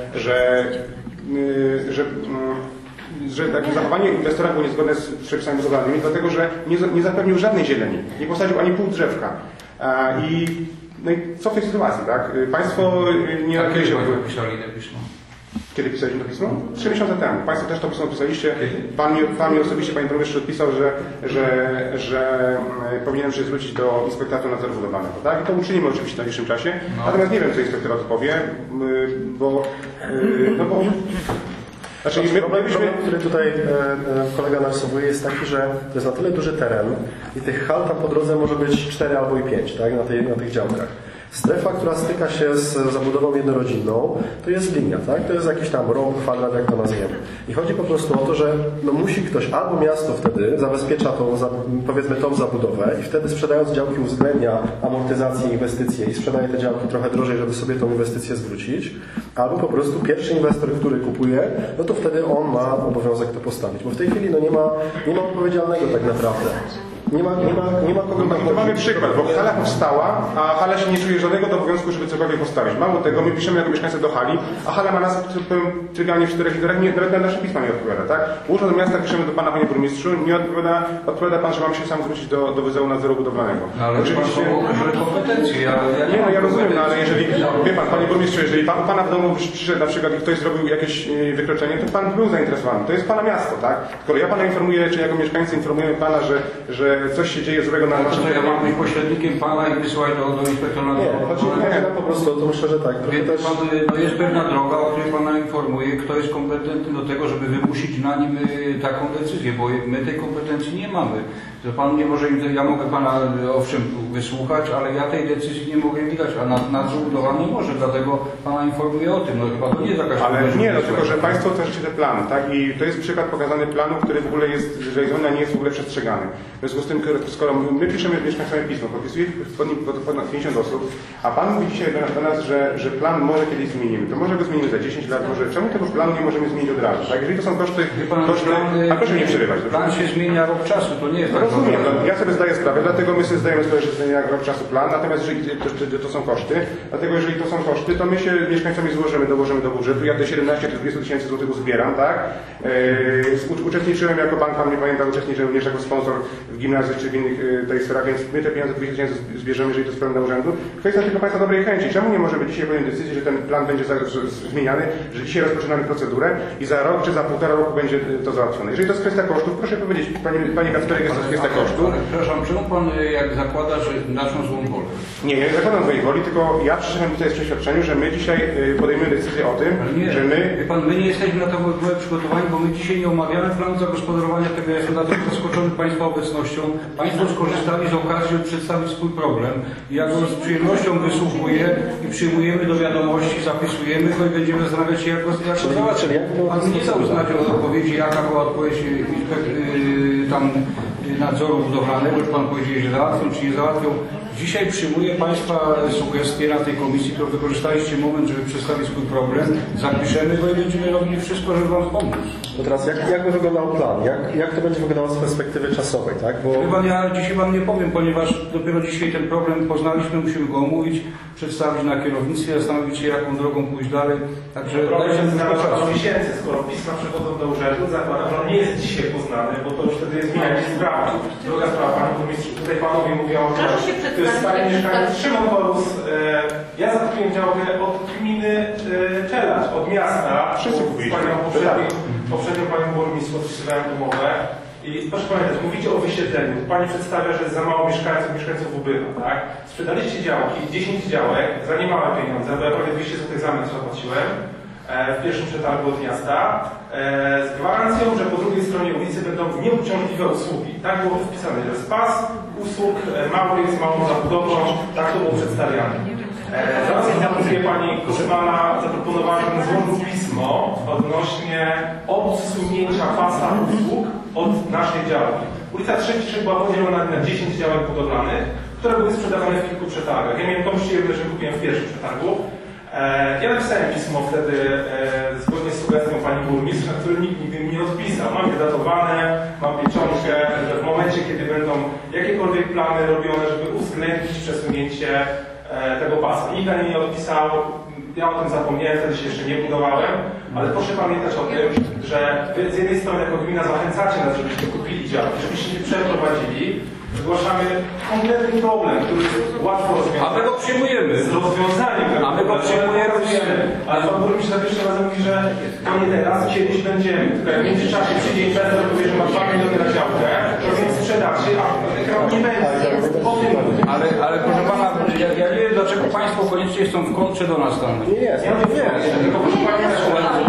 że takie zachowanie inwestora było niezgodne z przepisami budowlanymi, dlatego że nie zapewnił żadnej zieleni, nie posadził ani pół drzewka. No i co w tej sytuacji, tak? Państwo nie Kiedy pisali to pismo? Kiedy pisaliśmy to pismo? 3 miesiące temu. Państwo też to pismo pisaliście. Pan mi osobiście, Panie Burmistrzu, odpisał, że powinienem się zwrócić do Inspektoratu Nadzoru Budowlanego. Tak? I to uczynimy oczywiście w najbliższym czasie. Natomiast nie wiem, co inspektorat powie, bo problem, który tutaj kolega narysowuje, jest taki, że to jest na tyle duży teren i tych hal tam po drodze może być 4 albo i 5, tak? na tych działkach. Strefa, która styka się z zabudową jednorodzinną, to jest linia, tak? To jest jakiś tam rąb, kwadrat, jak to nazwiemy. I chodzi po prostu o to, że musi ktoś, albo miasto wtedy zabezpiecza powiedzmy tą zabudowę i wtedy sprzedając działki uwzględnia amortyzację, inwestycje i sprzedaje te działki trochę drożej, żeby sobie tą inwestycję zwrócić, albo po prostu pierwszy inwestor, który kupuje, no to wtedy on ma obowiązek to postawić, bo w tej chwili nie ma odpowiedzialnego tak naprawdę. Nie ma kogo to mamy przykład, bo hala powstała, a hala się nie czuje żadnego obowiązku, żeby cokolwiek postawić. Mało tego, my piszemy jako mieszkańcy do hali, a hala ma nas trywialnie w 4 literach, nawet na nasze pisma nie odpowiada, tak? Urząd Miasta piszemy do Pana, Panie Burmistrzu, nie odpowiada Pan, że mamy się sam zwrócić do Wydziału Nadzoru Budowlanego. No, ale oczywiście kompetencje. Ja rozumiem, no, ale jeżeli, wie Pan, Panie Burmistrzu, jeżeli Pana w domu przyszedł na przykład i ktoś zrobił jakieś wykroczenie, to Pan był zainteresowany. To jest Pana miasto, tak? Skoro ja Pana informuję, czy jako mieszkańcy informujemy Pana, że coś się dzieje złego na naszym terenie. Ja mam być pośrednikiem Pana i wysyłać do inspektora nadzoru. Nie, po prostu, to myślę, że tak. No jest pewna droga, o której Pana informuje, kto jest kompetentny do tego, żeby wymusić na nim taką decyzję, bo my tej kompetencji nie mamy. Że Pan nie może, ja mogę Pana owszem wysłuchać, ale ja tej decyzji nie mogę wydać, a nadzór budowlany nie może, dlatego Pana informuję o tym. No chyba to nie jest jakaś... Ale nie, no tylko, że Państwo tworzycie te plany, tak? I to jest przykład pokazany planu, który w ogóle jest realizowany, a nie jest w ogóle przestrzegany. W związku z tym, skoro my piszemy mieszkańcom pismo, podpisuje ponad 50 osób, a Pan mówi dzisiaj do nas, że plan może kiedyś zmienimy. To może go zmienimy za 10 lat, może czemu tego planu nie możemy zmienić od razu? Tak? Jeżeli to są koszty, a proszę mnie nie przerywać. Plan się zmienia rok czasu, to nie jest tak. Rozumiem, no, ja sobie zdaję sprawę, dlatego my sobie zdajemy sprawę, że zmienia rok czasu plan, natomiast jeżeli to są koszty, dlatego jeżeli to są koszty, to my się mieszkańcami dołożymy do budżetu. Ja te 17 czy 20 tysięcy złotych zbieram, tak? Uczestniczyłem jako bank, Pan mnie pamięta, uczestniczyłem również jako sponsor w gimnazjum czy w innych tej sferach, więc my te pieniądze 20 tysięcy zbierzemy, jeżeli to jest pełna urzędu. Kwestia tylko Państwa dobrej chęci. Czemu nie możemy dzisiaj podjąć decyzji, że ten plan będzie zmieniany, że dzisiaj rozpoczynamy procedurę i za rok czy za 1,5 roku będzie to załatwione? Jeżeli to jest kwestia kosztów, proszę powiedzieć, Panie Kacperek, jest to kwestia kosztów. Przepraszam, czemu pan jak zakłada, że naszą złą wolę? Nie, ja nie zakładam złej woli, tylko ja przyszedłem tutaj z przeświadczeniu, że my dzisiaj podejmiemy decyzję o tym, Nie, że my... wie pan, my nie jesteśmy na to w ogóle przygotowani, bo my dzisiaj nie omawiamy planu zagospodarowania tego. Ja jestem dlatego zaskoczony Państwa obecnością. Państwo skorzystali z okazji, żeby przedstawić swój problem. Ja go z przyjemnością wysłuchuję i przyjmujemy do wiadomości, zapisujemy go i będziemy zastanawiać się, jak go załatwić. Pan nie dał znać o odpowiedzi, jaka była odpowiedź tam nadzoru budowlanego, że Pan powiedział, że załatwią, czy nie załatwią. Dzisiaj przyjmuję Państwa sugestie na tej komisji, które wykorzystaliście moment, żeby przedstawić swój problem. Zapiszemy go i będziemy robili wszystko, żeby Wam pomóc. No teraz jak by wyglądał plan? Jak to będzie wyglądało z perspektywy czasowej, tak? Bo... Chyba ja dzisiaj Wam nie powiem, ponieważ dopiero dzisiaj ten problem poznaliśmy, musimy go omówić, przedstawić na kierownictwie, zastanowić się, jaką drogą pójść dalej. Także dajcie mi na miesięcy, skoro pisma przychodzą do urzędu, zakładam, że on nie jest dzisiaj poznany, bo to już wtedy jest zmiana sprawa. Druga sprawa, Panie Burmistrzu, tutaj Panowie mówią, że to jest stanie mieszkaniec Szymon Borus. Ja zakupiłem działkę od gminy Czeladź, od miasta. Wszyscy kupiliśmy. Poprzednią Panią Burmistrz podpisywałem umowę. I proszę pamiętać, mówicie o wysiedleniu. Pani przedstawia, że jest za mało mieszkańców ubywa, tak? Sprzedaliście działki, 10 działek za niemałe pieniądze, bo ja prawie 200 zł za metr zapłaciłem w pierwszym przetargu od miasta, z gwarancją, że po drugiej stronie ulicy będą nieuciążliwe usługi. Tak było wpisane, że jest pas usług małych z małą zabudową, tak to było przedstawiane. Zaraz zaproponuję Pani Kosmana, zaproponowała, żebym złożył pismo odnośnie odsunięcia pasa usług od naszej działki. Ulica 3 była podzielona na 10 działek budowlanych, które były sprzedawane w kilku przetargach. Ja miałem tą przyjemność, że kupiłem w pierwszym przetargu. Ja napisałem pismo wtedy zgodnie z sugestią Pani Burmistrz, na które nikt nigdy mi nie odpisał. Mam je datowane, mam pieczątkę, że w momencie, kiedy będą jakiekolwiek plany robione, żeby uwzględnić przesunięcie tego pasa. Nikt na nie nie odpisał, ja o tym zapomniałem, wtedy się jeszcze nie budowałem, ale proszę pamiętać o tym, że Wy z jednej strony jako gmina zachęcacie nas, żebyście kupili działki, żebyście się przeprowadzili. Zgłaszamy konkretny problem, który jest łatwo rozwiązany. A my go przyjmujemy. Z rozwiązaniem. A my go przyjmujemy. Ale Pan Burmistrz za pierwszy raz mówi, że to nie teraz, kiedyś będziemy. Tutaj w międzyczasie przyjdzie inwestor, powie, że ma 2 miliony na działkę, to więc sprzedacie, a ekran nie będzie. O tym mówię. Ale proszę Pana, ja nie wiem, dlaczego Państwo koniecznie chcą w kontrze do nas stanąć. Nie, tylko proszę Państwa,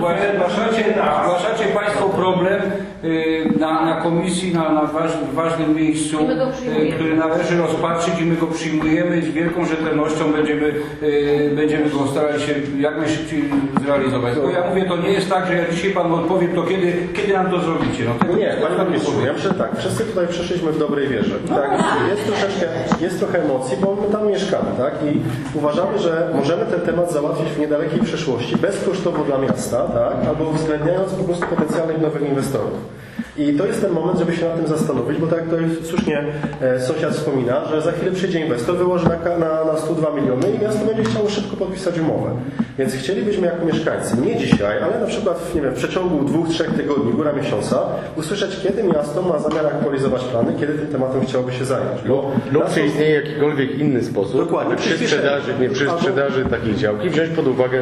zgłaszacie Państwo problem na komisji, na ważnym miejscu, który należy rozpatrzyć i my go przyjmujemy i z wielką rzetelnością będziemy go starali się jak najszybciej zrealizować. Tylko ja mówię, to nie jest tak, że ja dzisiaj Panu odpowiem, to kiedy nam to zrobicie? No, tego nie, Panie Burmistrzu, ja myślę tak, wszyscy tutaj przyszliśmy w dobrej wierze. Tak? Jest trochę emocji, bo my tam mieszkamy, tak? I uważamy, że możemy ten temat załatwić w niedalekiej przyszłości, bezkosztowo dla miasta, tak? Albo uwzględniając po prostu potencjalnych nowych inwestorów. I to jest ten moment, żeby się nad tym zastanowić, bo tak jak to słusznie sąsiad wspomina, że za chwilę przyjdzie inwestor, wyłoży na 102 miliony i miasto będzie chciało szybko podpisać umowę. Więc chcielibyśmy jako mieszkańcy, nie dzisiaj, ale na przykład nie wiem, w przeciągu 2-3 tygodni, góra miesiąca, usłyszeć, kiedy miasto ma zamiar aktualizować plany, kiedy tym tematem chciałoby się zająć. Lub czy istnieje jakikolwiek inny sposób, dokładnie, przy sprzedaży takiej działki wziąć pod uwagę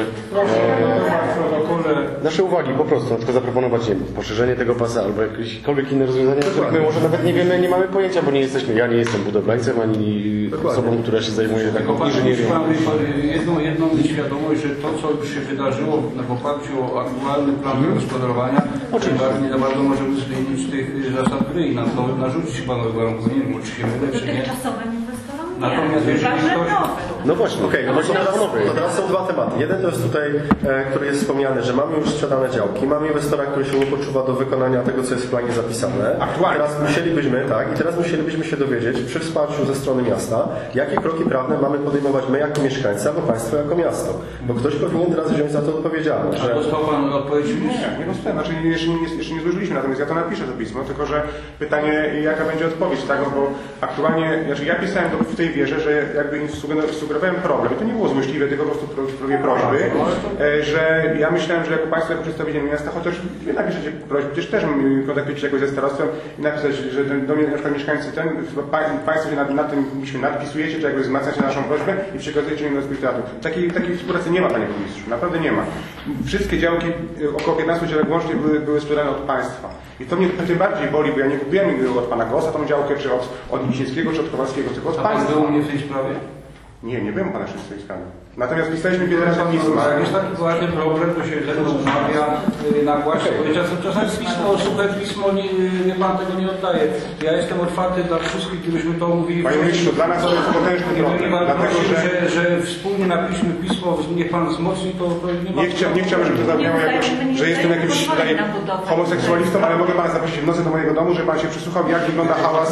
nasze uwagi po prostu, na przykład zaproponować nie wiem, poszerzenie tego pasa albo jakiekolwiek inne rozwiązania, o których my może nawet nie wiemy, nie mamy pojęcia, bo ja nie jestem budowlańcem, ani osobą, która się zajmuje taką inżynierią. Jedną świadomość, że to, co już się wydarzyło w oparciu o aktualny plan gospodarowania, nie za bardzo możemy zmienić tych zasad gry i narzucić chyba nowe warunki. Nie wiem, czy się mylę, czy nie. Natomiast jeżeli ktoś... No właśnie, okej, to teraz są dwa tematy. Jeden to jest tutaj, który jest wspomniany, że mamy już sprzedane działki, mamy inwestora, który się nie poczuwa do wykonania tego, co jest w planie zapisane. Teraz musielibyśmy się dowiedzieć, przy wsparciu ze strony miasta, jakie kroki prawne mamy podejmować my jako mieszkańcy, albo państwo jako miasto. Bo ktoś powinien teraz wziąć za to odpowiedzialność. A dostał Pan odpowiedź? Nie dostałem. Znaczy jeszcze nie złożyliśmy, natomiast ja to napiszę to pismo, tylko że pytanie, jaka będzie odpowiedź tego, bo aktualnie, ja pisałem w tej wierze, że jakby sugerowałem problem. I to nie było złośliwe, tylko po prostu w prośby, że ja myślałem, że jako państwo, jako przedstawiciel miasta, chociaż wy napiszecie prośbę, przecież też kontaktujecie się jakoś ze starostwem i napisać, że do mnie na przykład mieszkańcy państwo się na tym nadpisujecie, czy jakby wzmacniacie naszą prośbę i przekazujecie mi do Takiej współpracy nie ma, Panie Burmistrzu, naprawdę nie ma. wszystkie działki, około 15 działek łącznie były sprzedane od państwa. I to mnie tym bardziej boli, bo ja nie kupiłem nigdy od pana Gosa tą działkę, czy od Lisieckiego, czy od Kowalskiego, tylko od państwa. A pan był u mnie w tej sprawie? Nie byłem pana w tej sprawie. Natomiast pisaliśmy wiele razy pisma. Jak jest taki poważny problem, to się tego umawia na głasie. Czasami pismo, suche pismo, nie pan tego nie oddaje. Ja jestem otwarty dla wszystkich, gdybyśmy to mówili. Panie ministrze, dla nas to jest potężny problem. Dlatego, że wspólnie napiszmy pismo, niech pan wzmocni, to nie ma... Nie chciałbym, żeby to zabrzmiało jakoś, że jestem jakimś homoseksualistą, ale mogę pana zaprosić w nocy do mojego domu, żeby pan się przysłuchał, jak wygląda hałas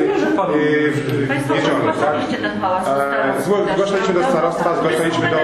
w jeziorze. Zgłaszaliśmy do starostwa, zgłaszaliśmy do...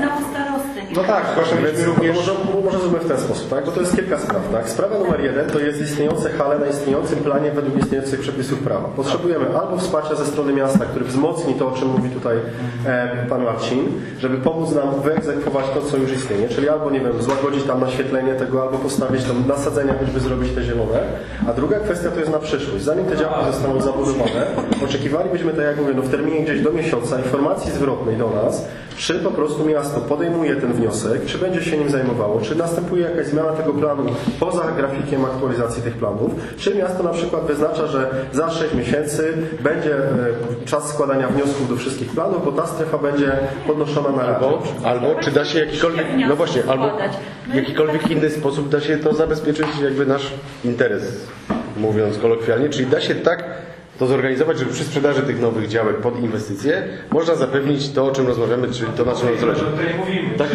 No tak, zgłaszaliśmy również... Może zrobimy w ten sposób, tak? Bo to jest kilka spraw, tak? Sprawa numer 1 to jest istniejące hale na istniejącym planie według istniejących przepisów prawa. Potrzebujemy albo wsparcia ze strony miasta, który wzmocni to, o czym mówi tutaj pan Marcin, żeby pomóc nam wyegzekwować to, co już istnieje, czyli albo, nie wiem, złagodzić tam naświetlenie tego, albo postawić tam nasadzenia, choćby zrobić te zielone. A druga kwestia to jest na przyszłość. Zanim te działki zostaną zabudowane, oczekiwalibyśmy, tak jak mówię, no w terminie gdzieś do miesiąca informacji zwrotnej do nas, czy po prostu miasto podejmuje ten wniosek, czy będzie się nim zajmowało, czy następuje jakaś zmiana tego planu poza grafikiem aktualizacji tych planów, czy miasto na przykład wyznacza, że za 6 miesięcy będzie czas składania wniosków do wszystkich planów, bo ta strefa będzie podnoszona na radę. Albo czy da się jakikolwiek, no właśnie, albo w jakikolwiek inny sposób da się to zabezpieczyć, jakby nasz interes, mówiąc kolokwialnie, czyli da się tak to zorganizować, żeby przy sprzedaży tych nowych działek pod inwestycje można zapewnić to, o czym rozmawiamy, czyli to, na czym nam zależy. Tak.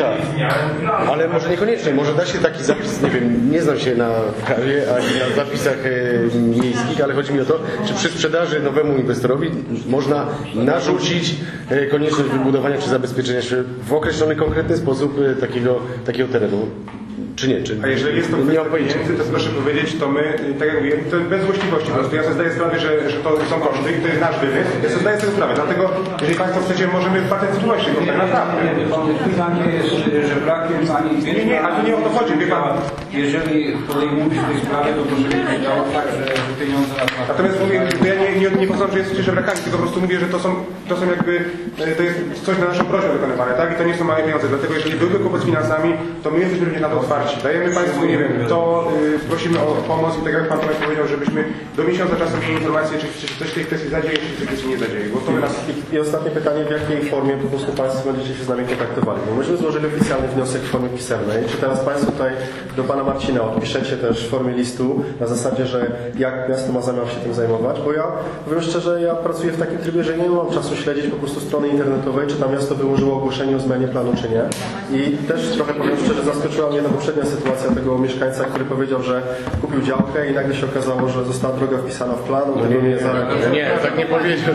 Ale może niekoniecznie, może da się taki zapis, nie wiem, nie znam się na prawie, ani na zapisach miejskich, ale chodzi mi o to, czy przy sprzedaży nowemu inwestorowi można narzucić konieczność wybudowania czy zabezpieczenia się w określony konkretny sposób takiego terenu. Czy nie? Czy a jeżeli jest to kwestia pieniędzy, to proszę powiedzieć, to my, tak jak mówię, to bez złośliwości po prostu. Ja sobie zdaję sprawę, że to są koszty i to jest nasz wymysł. Ja sobie zdaję sobie sprawę. Dlatego, jeżeli Państwo chcecie, możemy partycypować tego tak naprawdę. Pytanie jest, że brakiem ani... Nie, ale to nie o to chodzi, wie Pan. Jeżeli podejmujesz w tej sprawie, to proszę nie działo tak, że pieniądze na to... Natomiast mówię, ja nie posądzę, że jesteście żebrakami, tylko po prostu mówię, że to są jakby, to jest coś na naszą prośbę wykonywane, tak? I to nie są małe pieniądze. Dlatego, jeżeli byłby kłopot z finansami, to my jesteśmy również na to otwarci. Dajemy Państwu, nie wiem, to prosimy o pomoc i tak jak Pan tutaj powiedział, żebyśmy do miesiąca czasu mieli informację, czy coś w tej kwestii zadzieje, czy w tej kwestii nie zadzieje. Bo to nas... I ostatnie pytanie, w jakiej formie po prostu Państwo będziecie się z nami kontaktowali? Bo myśmy złożyli oficjalny wniosek w formie pisemnej. Czy teraz Państwo tutaj do Pana Marcina odpiszecie też w formie listu na zasadzie, że jak miasto ma zamiar się tym zajmować? Bo ja powiem szczerze, ja pracuję w takim trybie, że nie mam czasu śledzić po prostu strony internetowej, czy tam miasto wyłożyło ogłoszenie o zmianie planu, czy nie. I też trochę powiem szczerze, zaskoczyła mnie ta poprzednia sytuacja tego mieszkańca, który powiedział, że kupił działkę i nagle się okazało, że została droga wpisana w plan. Nie, tak nie powiedział.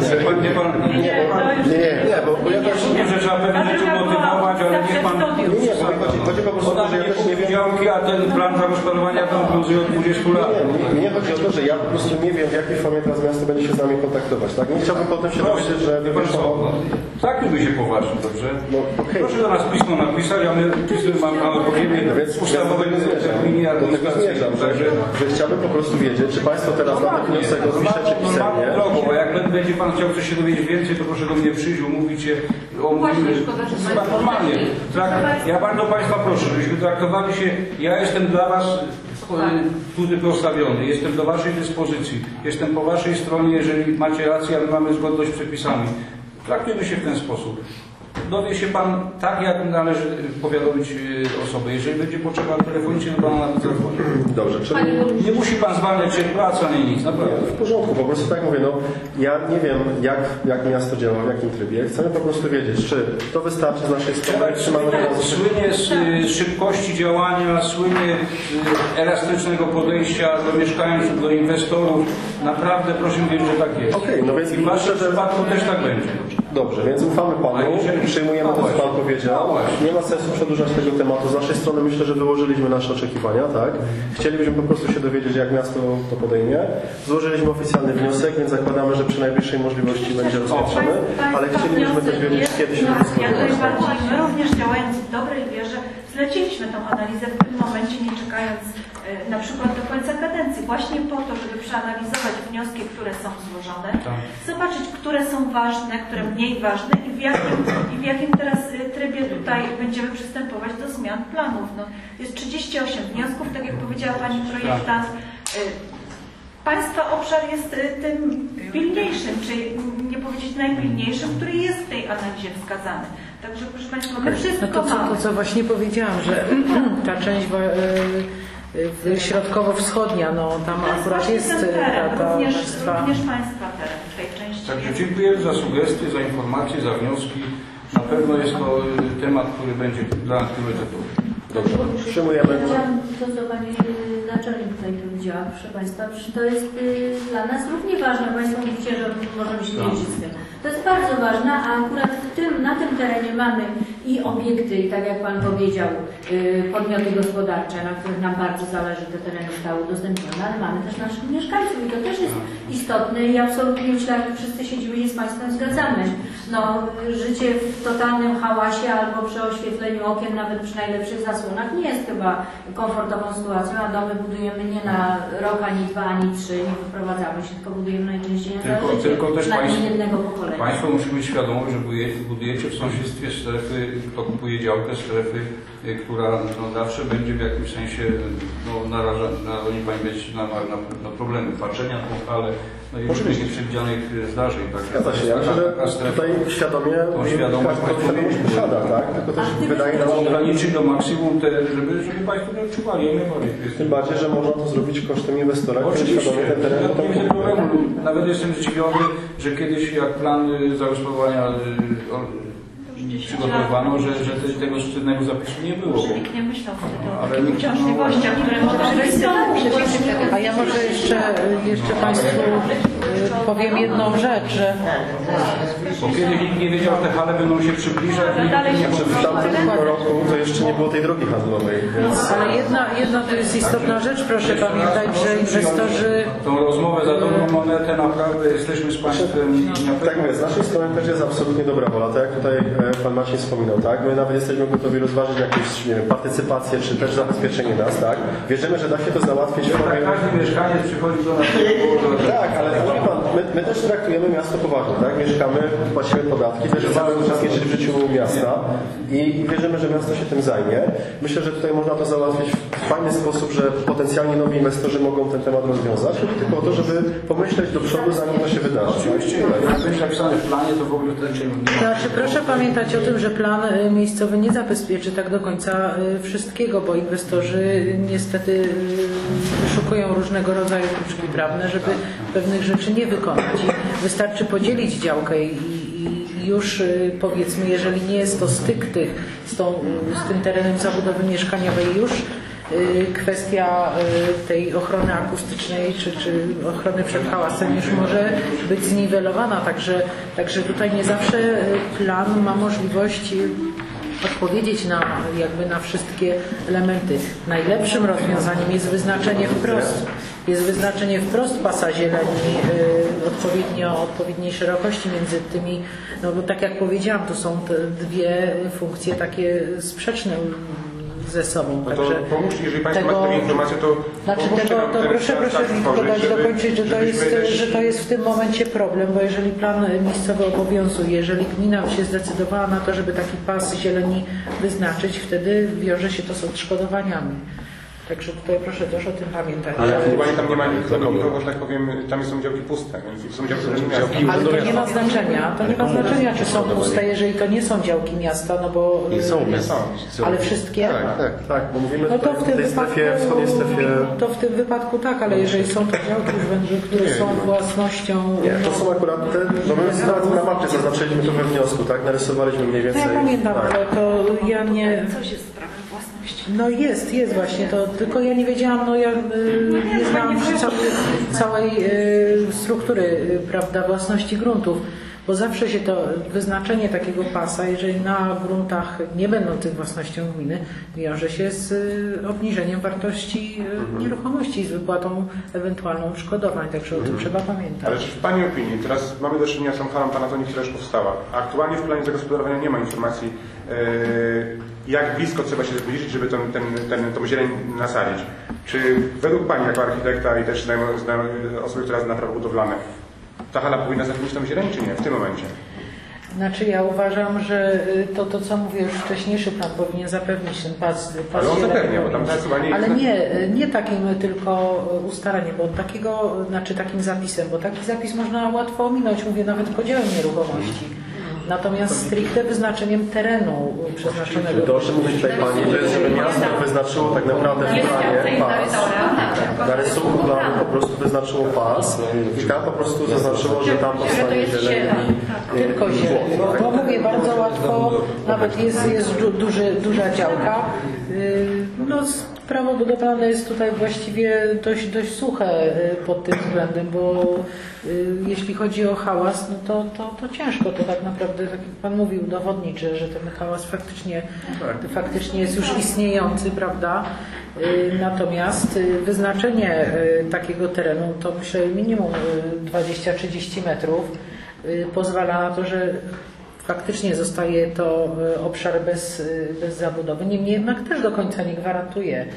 Nie, bo ja też nie, że trzeba pewne rzeczy motywować, ale niech pan... Nie, chodzi po prostu o to, że ja też nie wiem... Działki, a ten plan zagospodarowania tam obowiązuje od 20 lat. Nie chodzi o to, że ja po prostu nie wiem, w jakiej formie teraz miasto będzie się z nami kontaktować, tak? Nie chciałbym potem się dowiedzieć, że... Traktuj się poważnie, dobrze? No, okay. Proszę do nas pismo napisać, a my mamy odpowiednie ustawowe terminy administracyjne. Że chciałbym po prostu wiedzieć, czy Państwo teraz na ten wniosek odpiszecie pisemnie. Bo jak będzie Pan chciał coś się dowiedzieć więcej, to proszę do mnie przyjść, umówić się. Normalnie. Ja bardzo Państwa proszę, żebyśmy traktowali się, ja jestem dla Was tutaj postawiony, jestem do Waszej dyspozycji, jestem po Waszej stronie, jeżeli macie rację, ale mamy zgodność z przepisami. Traktujmy się w ten sposób. Dowie się Pan tak, jak należy powiadomić osobę. Jeżeli będzie potrzeba telefonicznie, to Pan nawet zadzwoni. Dobrze, czyli... Nie musi Pan zwalniać się pracy, ani nic, naprawdę. W porządku, po prostu tak mówię, no ja nie wiem, jak miasto działa, w jakim trybie. Chcemy po prostu wiedzieć, czy to wystarczy z naszej strony, czy mamy... Słynie z szybkości działania, słynie z elastycznego podejścia do mieszkańców, do inwestorów. Naprawdę proszę mi wierzyć, że tak jest. Okej, no więc i w Waszym przypadku też tak będzie. Dobrze, więc ufamy Panu, przyjmujemy to, co Pan powiedział. Nie ma sensu przedłużać tego tematu. Z naszej strony myślę, że wyłożyliśmy nasze oczekiwania, tak? Chcielibyśmy po prostu się dowiedzieć, jak miasto to podejmie. Złożyliśmy oficjalny wniosek, więc zakładamy, że przy najbliższej możliwości będzie rozpatrzony, ale chcielibyśmy też wiedzieć, kiedy się to My również działając w dobrej wierze, zleciliśmy tą analizę w tym momencie, nie czekając na przykład do końca kadencji, właśnie po to, żeby przeanalizować wnioski, które są złożone, zobaczyć, które są ważne, które mniej ważne i w jakim teraz trybie tutaj będziemy przystępować do zmian planów. No, jest 38 wniosków, tak jak powiedziała Pani projektant. Państwa obszar jest tym pilniejszym, czy nie powiedzieć najpilniejszym, który jest w tej analizie wskazany. Także proszę Państwa, my wszystko mamy. To co właśnie powiedziałam, że ta część środkowo-wschodnia, no tam akurat jest również Państwa teren w tej części. Także dziękuję za sugestie, za informacje, za wnioski. Na pewno jest to temat, który będzie dla nas priorytetowy. Dobrze, przyjmujemy. To, co Pani naczelnik tutaj powiedziała, proszę Państwa, to jest dla nas równie ważne. Państwo mówicie, że możemy się liczyć z tym. To jest bardzo ważne, a akurat na tym terenie mamy i obiekty, tak jak Pan powiedział, podmioty gospodarcze, na których nam bardzo zależy, te tereny zostały udostępnione, ale mamy też naszych mieszkańców i to też jest istotne i absolutnie myślę, że wszyscy siedzimy się z Państwem zgadzamy. No, życie w totalnym hałasie albo przy oświetleniu okien, nawet przy najlepszych zasłonach, nie jest chyba komfortową sytuacją, a domy budujemy nie na rok, ani 2, ani 3, nie wyprowadzamy się, tylko budujemy najczęściej na jednego pokolenia. Państwo musi mieć świadomość, że budujecie w sąsiedztwie strefy, kto kupuje działkę, strefy, która zawsze będzie w jakimś sensie narażeni być na problemy patrzenia, ale różnych nieprzewidzianych zdarzeń. Zgadza się, ja myślę, że tutaj świadomie świadomość posiada, tak? Tylko też wydaje nam się, że ograniczyć do maksimum, żeby Państwo nie odczuwali. Tym bardziej, że można to zrobić kosztem inwestora, który świadomie ten teren nawet jestem zdziwiony, że kiedyś jak plan zagospodarowania przygotowano, że tego sztywnego zapisu nie było. Nikt nie myślał wtedy o tych możliwościach, które można. A ja może jeszcze Państwu powiem jedną rzecz, że bo kiedy nikt nie wiedział, te hale będą się przybliżać. W tamtym roku to jeszcze nie było tej drogi handlowej. Więc... Ale jedna to jest istotna rzecz, proszę pamiętać, że inwestorzy... Tą rozmowę za dobrą monetę naprawdę jesteśmy z Państwem... Tak mówię, z naszej strony też jest absolutnie dobra wola, tak jak tutaj Pan Maciej wspominał, tak? My nawet jesteśmy gotowi rozważyć jakieś, nie wiem, partycypację, czy też zabezpieczenie nas, tak? Wierzymy, że da się to załatwić. Każdy mieszkaniec przychodzi do nas. Tak, ale Pan, my też traktujemy miasto poważnie, tak? Mieszkamy, płacimy podatki, też chcemy uczestniczyć w życiu miasta i wierzymy, że miasto się tym zajmie. Myślę, że tutaj można to załatwić w fajny sposób, że potencjalnie nowi inwestorzy mogą ten temat rozwiązać, tylko o to, żeby pomyśleć do przodu, zanim to się wydarzy. Oczywiście, jak będzie napisane w planie, to w ogóle wtedy nie Znaczy, proszę pamiętać o tym, że plan miejscowy nie zabezpieczy tak do końca wszystkiego, bo inwestorzy niestety wyszukują różnego rodzaju kruczki prawne, żeby pewnych rzeczy nie wykonać. Wystarczy podzielić działkę i już powiedzmy, jeżeli nie jest to styk z tym terenem zabudowy mieszkaniowej już kwestia tej ochrony akustycznej czy ochrony przed hałasem już może być zniwelowana, także tutaj nie zawsze plan ma możliwość odpowiedzieć na wszystkie elementy. Najlepszym rozwiązaniem jest wyznaczenie wprost pasa zieleni odpowiedniej szerokości między tymi, no bo tak jak powiedziałam, to są te dwie funkcje takie sprzeczne ze sobą. No to pomóżcie, jeżeli Państwo macie takie informacje, to proszę mi podać dokończyć, że to jest w tym momencie problem, bo jeżeli plan miejscowy obowiązuje, jeżeli gmina się zdecydowała na to, żeby taki pas zieleni wyznaczyć, wtedy wiąże się to z odszkodowaniami. Także tutaj proszę też o tym pamiętać. Ale chyba tam nie ma nikogo, że tak powiem, tam są działki puste, więc są działki miasta. Ale to nie ma znaczenia. To nie ma znaczenia, czy są puste, jeżeli to nie są działki miasta, no bo... Nie są. Ale wszystkie? Tak, bo mówimy no to w tej wschodniej strefie... To w tym wypadku tak, ale jeżeli są to działki już które są własnością... Nie, to są akurat te... No my nawet na mapie zaznaczyliśmy to we wniosku, tak? Narysowaliśmy mniej więcej... No ja pamiętam, ale to ja nie... Coś jest sprawą własności. No jest właśnie to, tylko ja nie wiedziałam, ja nie znałam całej struktury, prawda, własności gruntów. bo zawsze się to wyznaczenie takiego pasa, jeżeli na gruntach nie będących własnością gminy, wiąże się z obniżeniem wartości nieruchomości i z wypłatą ewentualną odszkodowań, także o tym trzeba pamiętać. Ale czy w Pani opinii, teraz mamy do czynienia z tą falą tanatonii, która już powstała, a aktualnie w planie zagospodarowania nie ma informacji, jak blisko trzeba się zbliżyć, żeby tą zieleń nasadzić. Czy według Pani jako architekta i też znajomej osoby, która zna prawo budowlane, ta hala powinna zapewnić tą zieleń, czy nie w tym momencie? Znaczy ja uważam, że to co mówię już wcześniejszy plan powinien zapewnić ten pas ale on zapewnia, bo tam przesuwanie... Ale nie takim tylko ustaleniem, bo takim zapisem, bo taki zapis można łatwo ominąć, mówię nawet podziałem nieruchomości. Natomiast stricte wyznaczeniem terenu przeznaczonego. To o czym mówi tutaj Pani, że żeby miasto wyznaczyło tak naprawdę w planie pas. Na rysunku planu po prostu wyznaczyło pas i tam po prostu zaznaczyło, że tam powstanie zieleń. Tylko zieleń. Bo mówię, bardzo łatwo, nawet jest duża działka. No, prawo budowlane jest tutaj właściwie dość suche pod tym względem, bo jeśli chodzi o hałas, no to ciężko to tak naprawdę, tak jak Pan mówił, udowodnić, że ten hałas faktycznie jest już istniejący, prawda? Natomiast wyznaczenie takiego terenu to myślę minimum 20-30 metrów pozwala na to, że faktycznie zostaje to obszar bez zabudowy. Niemniej jednak też do końca nie gwarantuje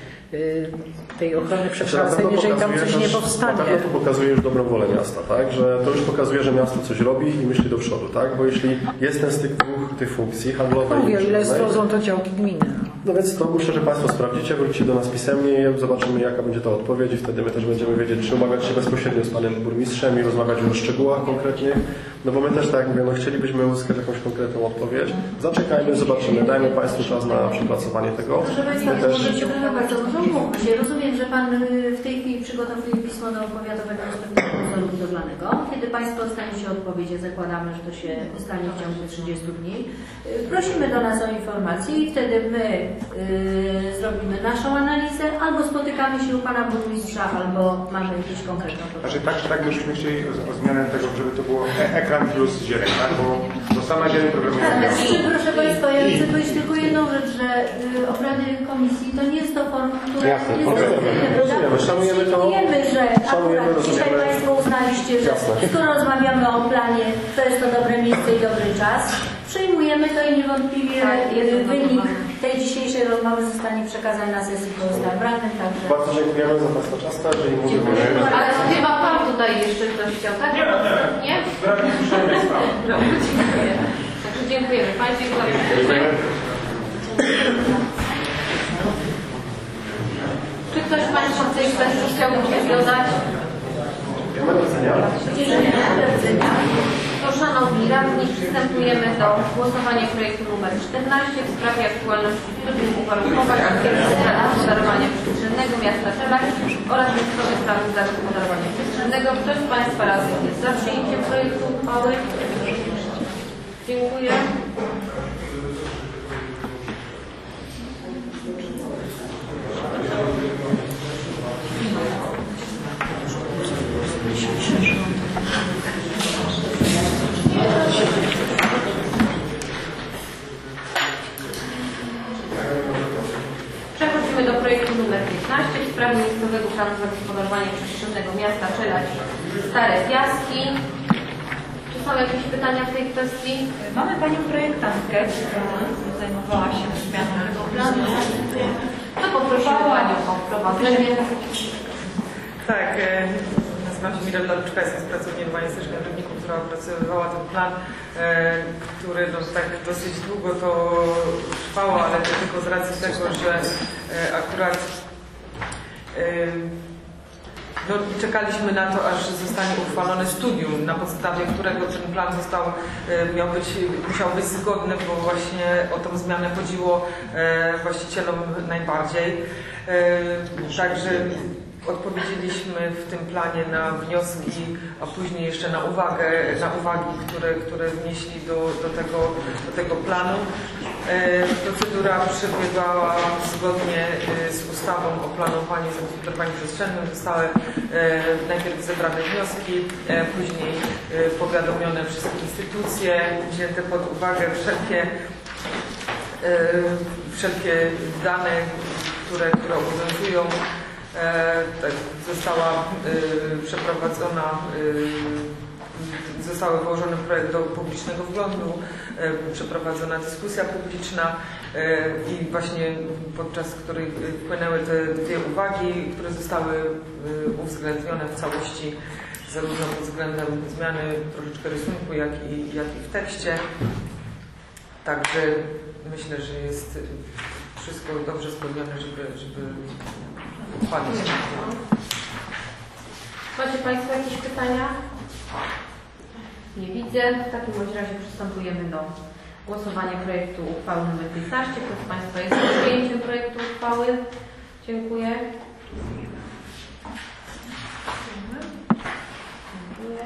tej ochrony przed hałasem, jeżeli tam coś nie powstanie. Na pewno to pokazuje już dobrą wolę miasta, tak? Że to już pokazuje, że miasto coś robi i myśli do przodu, tak? Bo jeśli jest ten styk dwóch tych funkcji handlowej... Mówię, o ile stworzą to działki gminy. No więc to muszę, że Państwo sprawdzicie, wrócicie do nas pisemnie i zobaczymy, jaka będzie ta odpowiedź i wtedy my też będziemy wiedzieć, czy umawiać się bezpośrednio z Panem Burmistrzem i rozmawiać już o szczegółach konkretnych. No bo my też, tak jak mówię, no chcielibyśmy uzyskać jakąś konkretną odpowiedź. Zaczekajmy, zobaczymy, dajmy Państwu czas na przepracowanie tego. Proszę Państwa, możecie bardzo umówić się. Rozumiem, że Pan w tej chwili przygotowuje pismo do Powiatowego Inspektora Nadzoru Budowlanego. Kiedy Państwo dostanie się odpowiedź, zakładamy, że to się stanie w ciągu 30 dni. Prosimy do nas o informację i wtedy my zrobimy naszą analizę, albo spotykamy się u Pana Burmistrza, albo mamy jakieś konkretne Znaczy tak byśmy chcieli o zmianę tego, żeby to było ekran plus zieleń, tak? Bo to sama zieleń problemu nie ma. Proszę Państwa, ja chcę powiedzieć tylko jedną rzecz, że obrady komisji to nie jest to forma, która jest szanujemy to. Przyjmujemy, że akurat dzisiaj Państwo uznaliście, że skoro rozmawiamy o planie, to jest to dobre miejsce i dobry czas. Przyjmujemy to i niewątpliwie wynik tej dzisiejszej rozmowy zostanie przekazany na sesji pozostałym radnym. Także... Bardzo dziękujemy za Państwa czas, że mówimy. Ale chyba Pan tutaj jeszcze ktoś chciał, tak? Nie? Dziękuję. Także dziękujemy Państwu. Czy ktoś z Państwa w tej kwestii chciałby coś dodać? To szanowni radni, przystępujemy do głosowania projektu nr 14 w sprawie aktualności studii uwarunkowań zagospodarowania przestrzennego miasta Czelak oraz miejscowych planów zagospodarowania przestrzennego. Kto z Państwa radnych jest za przyjęciem projektu uchwały? Dziękuję. Przechodzimy do projektu nr 15 w sprawie miejscowego planu zagospodarowania przestrzennego miasta Czelać Stare Piaski. Czy są jakieś pytania w tej kwestii? Mamy Panią projektantkę, która zajmowała się zmianą tego planu. To poprosimy Panią o wprowadzenie. Tak, nazywam się Mirella Luczka, jestem z pracowni urbanistycznej w Rybniku, która opracowywała ten plan, który no, tak dosyć długo to trwało, ale to tylko z racji tego, że akurat no, czekaliśmy na to, aż zostanie uchwalone studium, na podstawie którego ten plan musiał być zgodny, bo właśnie o tą zmianę chodziło właścicielom najbardziej. Także odpowiedzieliśmy w tym planie na wnioski, a później jeszcze na uwagi, które wnieśli do tego planu. Procedura przebiegała zgodnie z ustawą o planowaniu i zagospodarowaniu przestrzennym. Zostały najpierw zebrane wnioski, później powiadomione wszystkie instytucje, wzięte pod uwagę wszelkie dane, które obowiązują. Zostały wyłożony projekt do publicznego wglądu, przeprowadzona dyskusja publiczna i właśnie podczas której wpłynęły te dwie uwagi, które zostały uwzględnione w całości, zarówno pod względem zmiany troszeczkę rysunku, jak i w tekście. Także myślę, że jest wszystko dobrze spełnione, żeby uchwalić. Macie Państwo jakieś pytania? Nie widzę. W takim bądź razie przystępujemy do głosowania projektu uchwały nr 15. Proszę Państwa, jest za przyjęciem projektu uchwały. Dziękuję. Dziękuję.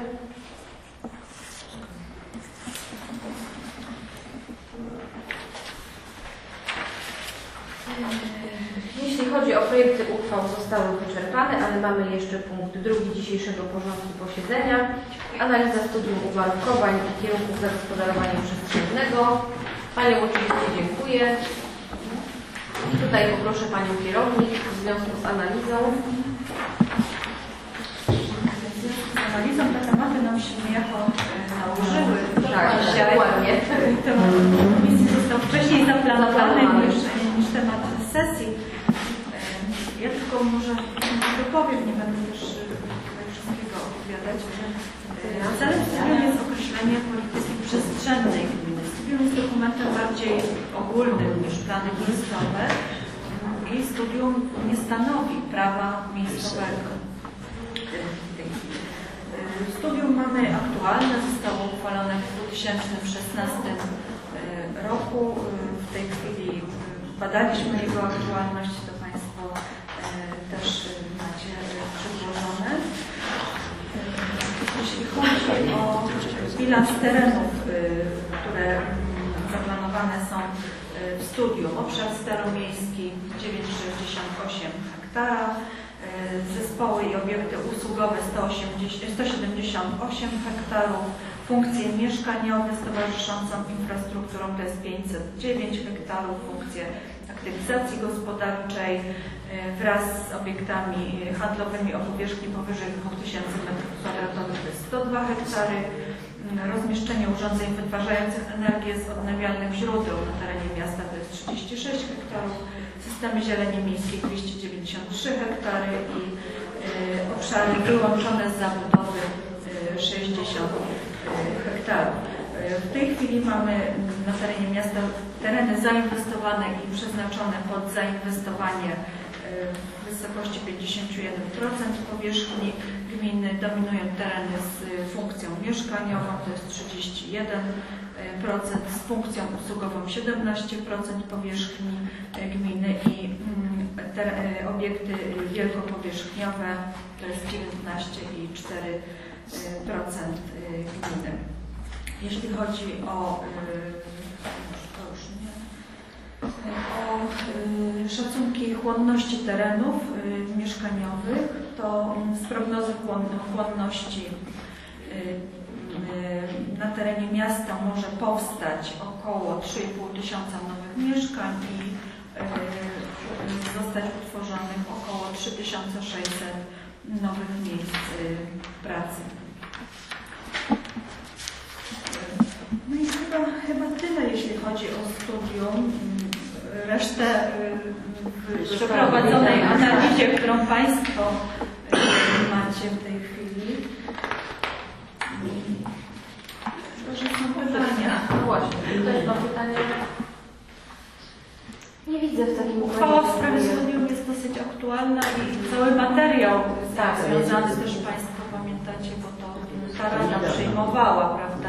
Jeśli chodzi o projekty uchwał, zostały wyczerpane, ale mamy jeszcze punkt drugi dzisiejszego porządku posiedzenia. Analiza studium uwarunkowań i kierunków zagospodarowania przestrzennego. Panią oczywiście dziękuję. I tutaj poproszę Panią kierownik w związku z analizą. Z analizą te tematy nam się niejako nałożyły. Tak, dokładnie. Temat komisji został wcześniej zaplanowany niż temat sesji. Ja tylko może dopowiem, nie będę też tutaj wszystkiego opowiadać. Celem studium jest określenie polityki przestrzennej gminy. Studium jest dokumentem bardziej ogólnym niż plany miejscowe i studium nie stanowi prawa miejscowego. Studium mamy aktualne, zostało uchwalone w 2016 roku. W tej chwili badaliśmy jego aktualność, to Państwo też macie przedłożone. Jeśli chodzi o bilans terenów, które zaplanowane są w studium, obszar staromiejski 968 hektara, zespoły i obiekty usługowe 178 hektarów, funkcje mieszkaniowe z towarzyszącą infrastrukturą to jest 509 hektarów, funkcje aktywizacji gospodarczej wraz z obiektami handlowymi o powierzchni powyżej 2000 m2 to jest 102 hektary, rozmieszczenie urządzeń wytwarzających energię z odnawialnych źródeł na terenie miasta to jest 36 hektarów, systemy zieleni miejskiej 293 hektary i obszary wyłączone z zabudowy 60 hektarów. W tej chwili mamy na terenie miasta tereny zainwestowane i przeznaczone pod zainwestowanie w wysokości 51% powierzchni gminy. Dominują tereny z funkcją mieszkaniową, to jest 31%, z funkcją usługową 17% powierzchni gminy i obiekty wielkopowierzchniowe to jest 19,4% gminy. Jeśli chodzi o szacunki chłonności terenów mieszkaniowych, to z prognozy chłonności na terenie miasta może powstać około 3,5 tysiąca nowych mieszkań i zostać utworzonych około 3600 nowych miejsc pracy. No i chyba tyle, jeśli chodzi o studium. Resztę w przeprowadzonej analizie, którą Państwo macie w tej chwili. Chyba, że są pytania. No właśnie, ktoś ma pytanie? Nie widzę w takim układzie. Uchwała w sprawie studium jest dosyć aktualna i cały materiał związany też Państwo pamiętacie, bo to ta Rada przyjmowała, prawda?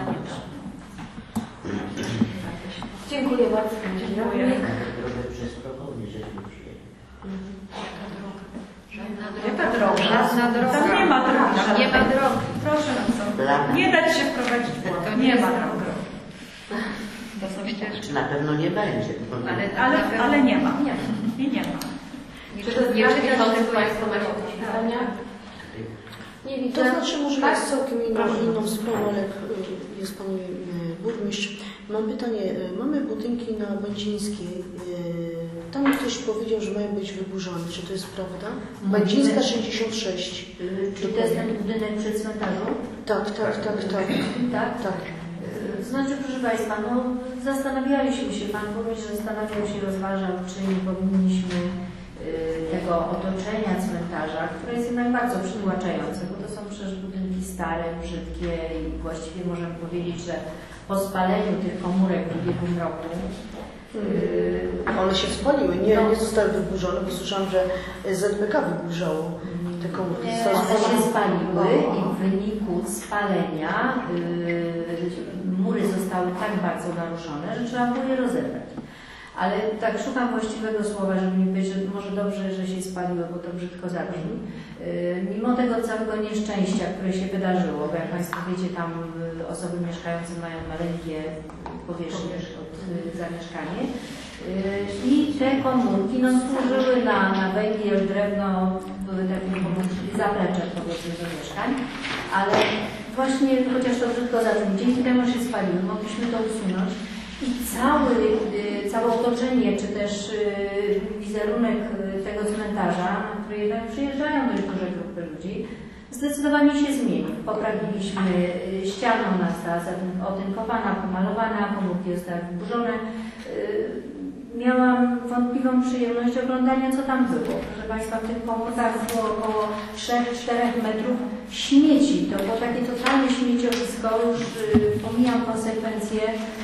Dziękuję bardzo. Dziękuję. Jaka droga? Tam nie ma drogi. Nie ma drogi. Proszę bardzo. Nie dać się wprowadzić w błąd. Nie ma drogi. To są ścieżki. Na pewno nie będzie. Ale nie ma. I nie ma. Czy to jest Państwo macie jakieś pytania? Nie widzę. To znaczy może jest całkiem inną sprawą, ale jest Pani Burmistrz. Mam pytanie. Mamy budynki na Będzińskiej. Tam ktoś powiedział, że mają być wyburzone. Czy to jest prawda? Będzińska 66. Czy to jest ten budynek przy cmentarzu? Tak. Tak? Znaczy, proszę Państwa, no zastanawialiśmy się, Pan Burmistrz zastanawiał się, rozważał, czy nie powinniśmy tego otoczenia cmentarza, które jest jednak bardzo przytłaczające, bo to są przecież budynki stare, brzydkie i właściwie możemy powiedzieć, że po spaleniu tych komórek w ubiegłym roku one się spaliły, nie zostały wyburzone, bo słyszałam, że ZBK wyburzało te komórki. One się spaliły i w wyniku spalenia mury zostały tak bardzo naruszone, że trzeba było je rozebrać. Ale tak szukam właściwego słowa, żeby nie powiedzieć, że może dobrze, że się spaliły, bo to brzydko zabrzmi. Mimo tego całego nieszczęścia, które się wydarzyło, bo jak Państwo wiecie, tam osoby mieszkające mają maleńkie powierzchnie od zamieszkanie. I te komórki służyły na węgiel, drewno, były takie zaplecze, powiedzmy, do mieszkań, ale właśnie, chociaż to brzydko zabrzmi, dzięki temu się spaliły, mogliśmy to usunąć. I całe otoczenie, czy też wizerunek tego cmentarza, na który jednak przyjeżdżają dość duże grupy ludzi, zdecydowanie się zmienił. Poprawiliśmy ścianę, ona została otynkowana, pomalowana, komórki zostały wyburzone. Miałam wątpliwą przyjemność oglądania, co tam było. Proszę Państwa, w tych komórkach było około 3-4 metrów śmieci. To było takie totalne śmieciowisko, już pomijam konsekwencje.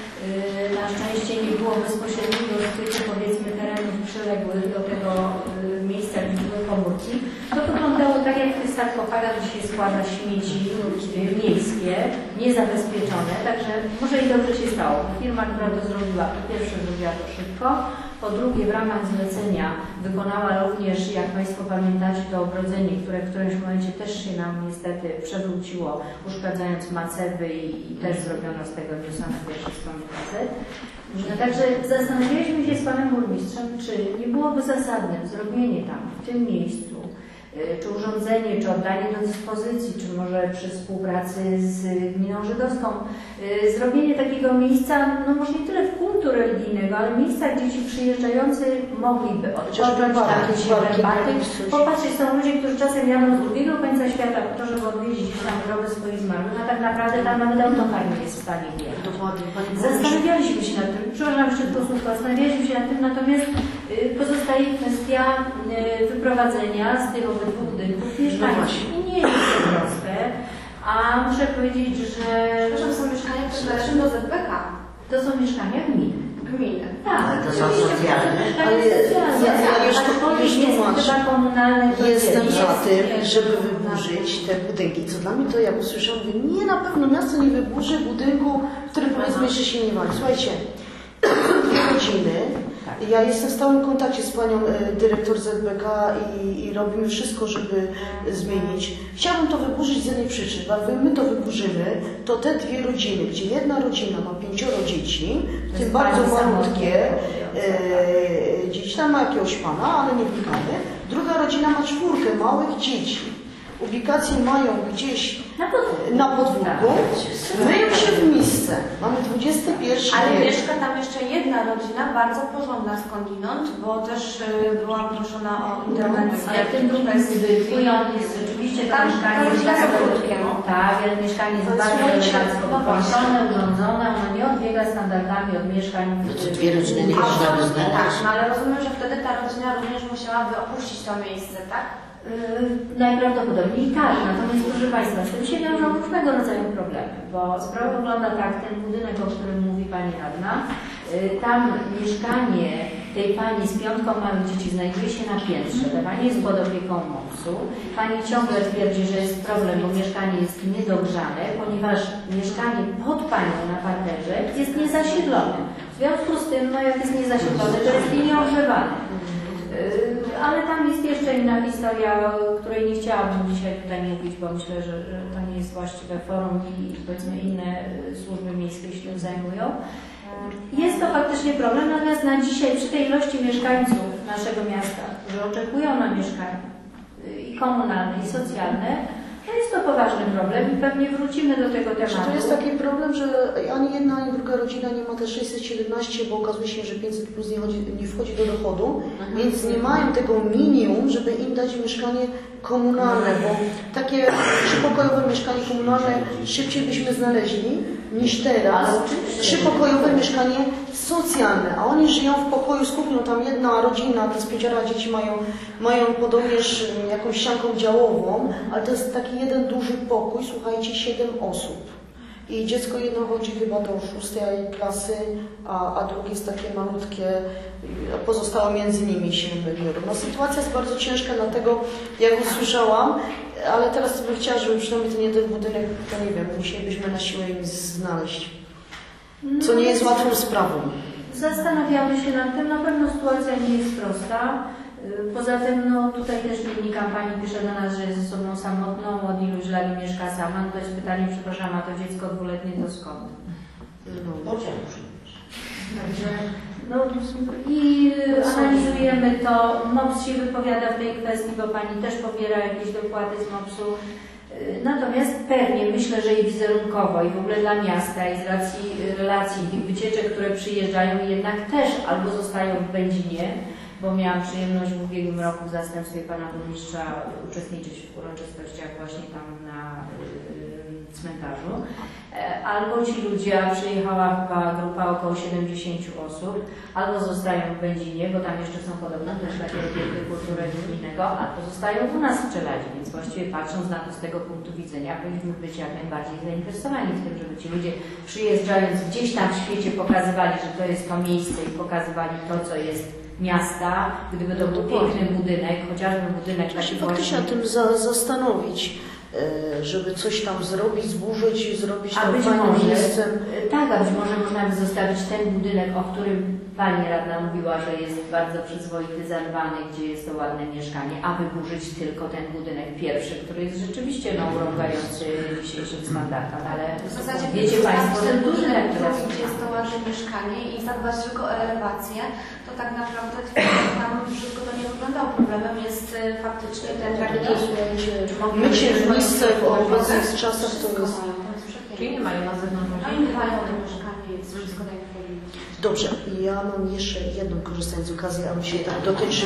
Na szczęście nie było bezpośredniego dotyku, powiedzmy, terenów przyległych do tego miejsca, gdzie były komórki. To wyglądało tak, jak w tych sarkofagach, gdzie się składa śmieci miejskie, niezabezpieczone. Także może i dobrze się stało. Firma, która to zrobiła, po pierwsze zrobiła to szybko, po drugie w ramach zlecenia wykonała również, jak Państwo pamiętacie, to ogrodzenie, które w którymś momencie też się nam niestety przewróciło, uszkadzając macewy i też zrobiono z tego niosane pierwsze strony macet. Także zastanawialiśmy się z Panem Burmistrzem, czy nie byłoby zasadne zrobienie tam, w tym miejscu, czy urządzenie, czy oddanie do dyspozycji, czy może przy współpracy z gminą żydowską, zrobienie takiego miejsca, no może nie tyle w kultu religijnego, ale miejsca, gdzie ci przyjeżdżający mogliby odpocząć, popatrzeć, są ludzie, którzy czasem jadą z drugiego końca świata po to, żeby odwiedzić tam groby swoich zmarłych, a tak naprawdę tam nawet autokar nie jest w stanie wjechać. Zastanawialiśmy się nad tym, przepraszam jeszcze tylko słówko, zastanawialiśmy się nad tym, natomiast pozostaje kwestia wyprowadzenia z tych obydwu budynków mieszkańców. I nie jest to proste, a muszę powiedzieć, że... Przepraszam, są mieszkania, które należą do ZBK. To są mieszkania gminy. Tak, ale to są socjalne. Ale ja już komunalne. Jestem za tym, żeby wyburzyć te budynki. Co dla mnie to, jak usłyszałam, nie, na pewno miasto nie wyburzy budynku, który powiedzmy jeszcze się nie wali. Słuchajcie, rodziny. Ja jestem w stałym kontakcie z panią dyrektor ZBK i robimy wszystko, żeby zmienić. Chciałabym to wyburzyć z jednej przyczyny, bo jak my to wyburzymy, to te dwie rodziny, gdzie jedna rodzina ma 5 dzieci, w tym bardzo malutkie dzieci, tam ma jakiegoś pana, ale nie wnikamy. Druga rodzina ma 4 małych dzieci. Ubikacje mają gdzieś na podwórku, myją się w misce. Mamy XXI wiek. Ale mieszka tam jeszcze jedna rodzina, bardzo porządna skądinąd, bo też była proszona o interwencję. Ale w tym drugim zwykłym jest rzeczywiście tam mieszkanie jest tak, mieszkanie jest bardzo elegancko wykończone, urządzone, ono nie odbiega standardami od mieszkań. Dwie rodziny nie można wyznać. Tak, no ale rozumiem, że wtedy ta rodzina również musiałaby opuścić to miejsce, tak? Najprawdopodobniej tak, natomiast proszę Państwa, z tym się wiążą różnego rodzaju problemy, bo sprawa wygląda tak, ten budynek, o którym mówi Pani Radna, tam mieszkanie tej Pani z 5 małych dzieci znajduje się na piętrze, ta Pani jest pod opieką MOPS-u, Pani ciągle twierdzi, że jest problem, bo mieszkanie jest niedogrzane, ponieważ mieszkanie pod Panią na parterze jest niezasiedlone. W związku z tym, no jak jest niezasiedlone, to jest nieogrzewane. Ale tam jest jeszcze inna historia, o której nie chciałabym dzisiaj tutaj mówić, bo myślę, że to nie jest właściwe forum i powiedzmy inne służby miejskie się tym zajmują. Jest to faktycznie problem, natomiast na dzisiaj przy tej ilości mieszkańców naszego miasta, którzy oczekują na mieszkania i komunalne, i socjalne, to jest to poważny problem i pewnie wrócimy do tego tematu. To jest taki problem, że ani jedna, ani druga rodzina nie ma te 617, bo okazuje się, że 500 plus nie wchodzi do dochodu, więc nie mają tego minimum, żeby im dać mieszkanie komunalne, bo takie trzypokojowe mieszkanie komunalne szybciej byśmy znaleźli niż teraz. Trzypokojowe mieszkanie socjalne, a oni żyją w pokoju z kuchnią, tam jedna rodzina, to z 5 dzieci mają podobnież jakąś ścianką działową, ale to jest taki jeden duży pokój, słuchajcie, 7 osób. I dziecko jedno chodzi chyba do 6. klasy, a drugie jest takie malutkie, pozostałe między nimi się wybiorą. No, sytuacja jest bardzo ciężka, dlatego jak usłyszałam, ale teraz bym chciała, żeby przynajmniej ten jeden budynek, to nie wiem, musielibyśmy na siłę im znaleźć. Co nie jest łatwą sprawą. Zastanawiamy się nad tym, na pewno sytuacja nie jest prosta. Poza tym, no tutaj też wynika, pani pisze do nas, że jest osobą samotną, od iluś lat mieszka sama. No to jest pytanie, przepraszam, a to dziecko 2-letnie to skąd? No, Także, no i analizujemy to. MOPS się wypowiada w tej kwestii, bo pani też pobiera jakieś dopłaty z MOPS-u. Natomiast pewnie myślę, że i wizerunkowo, i w ogóle dla miasta, i z racji relacji tych wycieczek, które przyjeżdżają, jednak też albo zostają w Będzinie, bo miałam przyjemność w ubiegłym roku w zastępstwie pana burmistrza uczestniczyć w uroczystościach właśnie tam na cmentarzu. Albo ci ludzie, przyjechała chyba grupa około 70 osób, albo zostają w Będzinie, bo tam jeszcze są podobno też takie obiekty kultury gminnego, albo zostają u nas w Czeladzie, więc właściwie patrząc na to z tego punktu widzenia, powinniśmy być jak najbardziej zainteresowani w tym, żeby ci ludzie przyjeżdżając gdzieś tam w świecie pokazywali, że to jest to miejsce i pokazywali to, co jest miasta, gdyby to był piękny budynek, chociażby budynek taki faktycznie na tym zastanowić, żeby coś tam zrobić, zburzyć, zrobić tam fajnym miejscem. Tak, a być może można by zostawić ten budynek, o którym pani radna mówiła, że jest bardzo przyzwoity, zadbany, gdzie jest to ładne mieszkanie, a wyburzyć tylko ten budynek pierwszy, który jest rzeczywiście urągający dzisiejszym standardom, ale w zasadzie wiecie państwo, ten budynek, gdzie jest to ładne mieszkanie i zadbać tylko o elewację, to tak naprawdę tam wszystko to nie wyglądało. Problemem jest faktycznie ten mycie miejsce w obecnych czasach to jest... Czyli nie mają na zewnątrz. Oni mają to mieszkanie, jest wszystko tak jak powinno. Dobrze, ja mam jeszcze jedną, korzystając z okazji, a mi się tak dotyczy...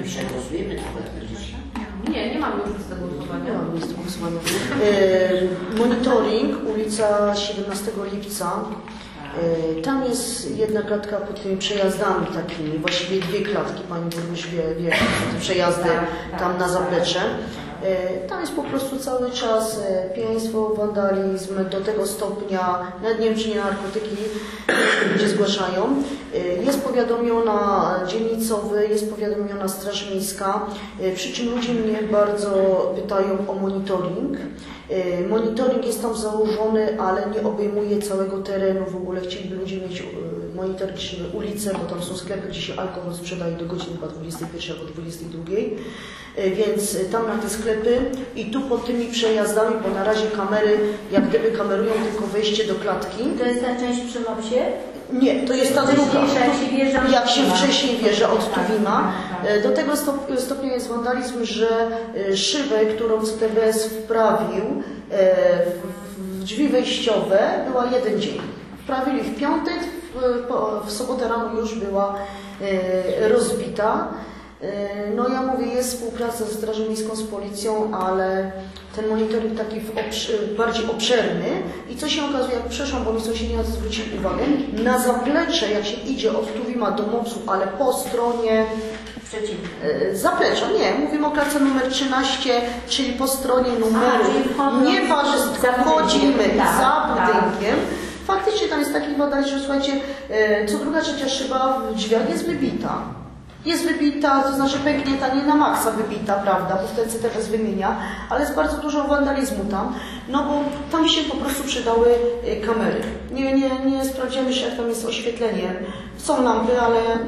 Nie mamy już z tego głosowania. Nie mam z tego głosowania. Monitoring, ulica 17 lipca. Tam jest jedna klatka pod tymi przejazdami takimi, właściwie 2 klatki, pani burmistrz wie, te przejazdy tam na zaplecze. Tam jest po prostu cały czas pijaństwo, wandalizm do tego stopnia, nawet nie wiem czy nie narkotyki ludzie zgłaszają. Jest powiadomiona dzielnicowy, jest powiadomiona Straż Miejska, przy czym ludzie mnie bardzo pytają o monitoring. Monitoring jest tam założony, ale nie obejmuje całego terenu. W ogóle chcieliby ludzie mieć monitoring ulicy, bo tam są sklepy, gdzie się alkohol sprzedaje do godziny chyba 21 albo 22. Więc tam na te sklepy i tu pod tymi przejazdami, bo na razie kamery jak gdyby kamerują tylko wejście do klatki. To jest ta część przy MOPS-ie? Nie, to jest ta druga. Jak się wcześniej wjeżdża od Tuwima. Do tego stopnia jest wandalizm, że szybę, którą CTBS wprawił w drzwi wejściowe, była 1 dzień. Wprawili w piątek, w sobotę rano już była rozbita. No ja mówię, jest współpraca ze Strażą Miejską, z Policją, ale ten monitoring taki bardziej obszerny i co się okazuje, jak przeszłam, bo mi sąsiedzi na to zwrócili uwagę, na zaplecze, jak się idzie od Tuwima do MOPS-u, ale po stronie zaplecza, nie, mówimy o klatce numer 13, czyli po stronie numeru, nie warzystko, chodzimy za budynkiem. Faktycznie tam jest taki wandalizm, że słuchajcie, co druga, trzecia szyba w drzwiach jest wybita. Jest wybita, to znaczy pęknięta, nie na maksa wybita, prawda, bo wtedy CTBS wymienia, ale jest bardzo dużo wandalizmu tam, no bo tam się po prostu przydały kamery. Nie sprawdziłem jeszcze, jak tam jest oświetlenie. Są lampy, ale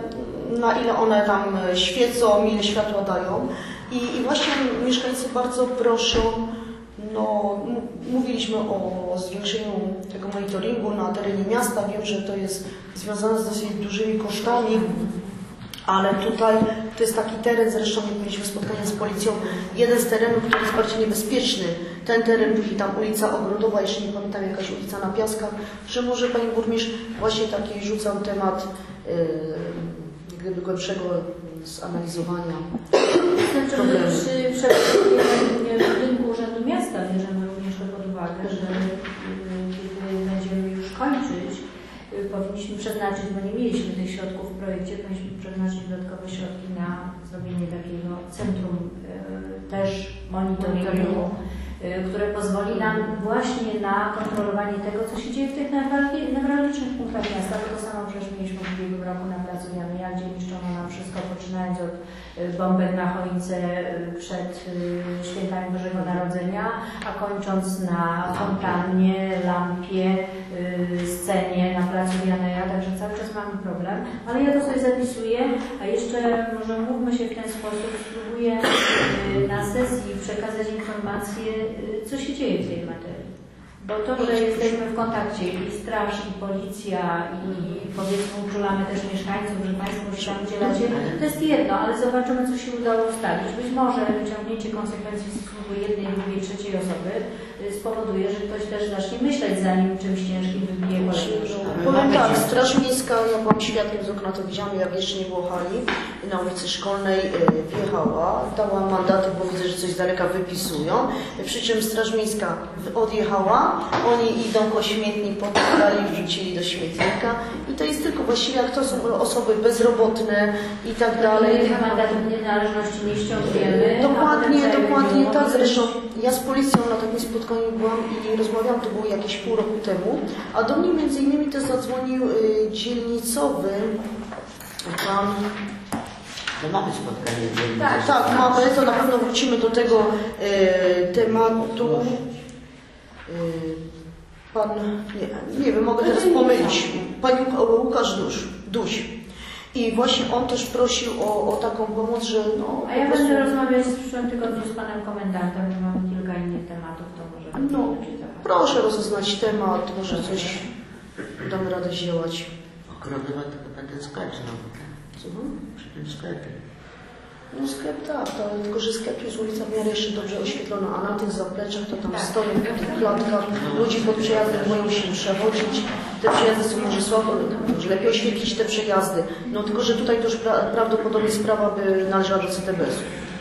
na ile one tam świecą, ile światła dają. I właśnie mieszkańcy bardzo proszą, no, mówiliśmy o zwiększeniu tego monitoringu na terenie miasta. Wiem, że to jest związane z dosyć dużymi kosztami, ale tutaj to jest taki teren, zresztą mieliśmy spotkanie z policją, jeden z terenów, który jest bardziej niebezpieczny. Ten teren, później tam ulica Ogrodowa, jeszcze nie pamiętam, jakaś ulica na Piaskach, że może Pani Burmistrz właśnie taki rzucał temat gdyby głębszego zanalizowania problemu. Przy przeprowadzeniu budynku Urzędu Miasta bierzemy również to pod uwagę, że kiedy będziemy już kończyć, powinniśmy przeznaczyć, bo nie mieliśmy tych środków w projekcie, powinniśmy przeznaczyć dodatkowe środki na zrobienie takiego centrum też monitoringu, które pozwoli nam właśnie na kontrolowanie tego, co się dzieje w tych newralgicznych punktach miasta. Bo to samo przecież mieliśmy w ubiegłym roku na placu Jany, gdzie niszczono nam wszystko, poczynając od bombek na choince przed świętami Bożego Narodzenia, a kończąc na fontannie, lampie, scenie na placu Janeja, także cały czas mamy problem. Ale ja to sobie zapisuję, a jeszcze może mówmy się w ten sposób, spróbuję na sesji przekazać informacje, co się dzieje w tej materii. Bo to, że jesteśmy w kontakcie i straż, i policja, i powiedzmy uczulamy też mieszkańców, że Państwo się tam udzielacie, to jest jedno, ale zobaczymy, co się udało ustalić. Być może wyciągnięcie konsekwencji w stosunku jednej, drugiej, trzeciej osoby spowoduje, że ktoś też zacznie myśleć, zanim czymś ciężkim wybije kolejną. Powiem tak, Straż Miejska, ja byłam świadkiem z okna, to widziałam, jak jeszcze nie było hali, na ulicy Szkolnej wjechała, dała mandaty, bo widzę, że coś z daleka wypisują, przy czym Straż Miejska odjechała, oni idą po śmietnik, podali, wrzucili do śmietnika i to jest tylko właściwie, jak to są osoby bezrobotne i tak dalej. Mandatów nienależności nie ściągniemy. Dokładnie tak. Zresztą ja z policją na takim spotkaniu byłam i rozmawiałam, to było jakieś pół roku temu, a do mnie między innymi też zadzwonił dzielnicowy pan. To mamy spotkanie. Tak, mamy, to na pewno wrócimy do tego tematu. Pan, nie wiem, mogę teraz pomylić, pan Łukasz Duś. I właśnie on też prosił o taką pomoc, że no... A ja będę rozmawiać w przyszłym tygodniu z panem komendantem, że mamy kilka innych tematów, to może... No, proszę rozeznać temat, może coś damy radę zdziałać. Ogrodowa to chyba ten sklep znowu. Co? Przy tym sklepie. No sklep tak, ale tylko że sklep jest ulica w miarę jeszcze dobrze oświetlona, a na tych zapleczach to tam stoją w tych klatkach, ludzie pod przejazdem boją się przechodzić, te przejazdy są może słabo, może lepiej oświetlić te przejazdy, no tylko że tutaj to już prawdopodobnie sprawa by należała do CTBS-u.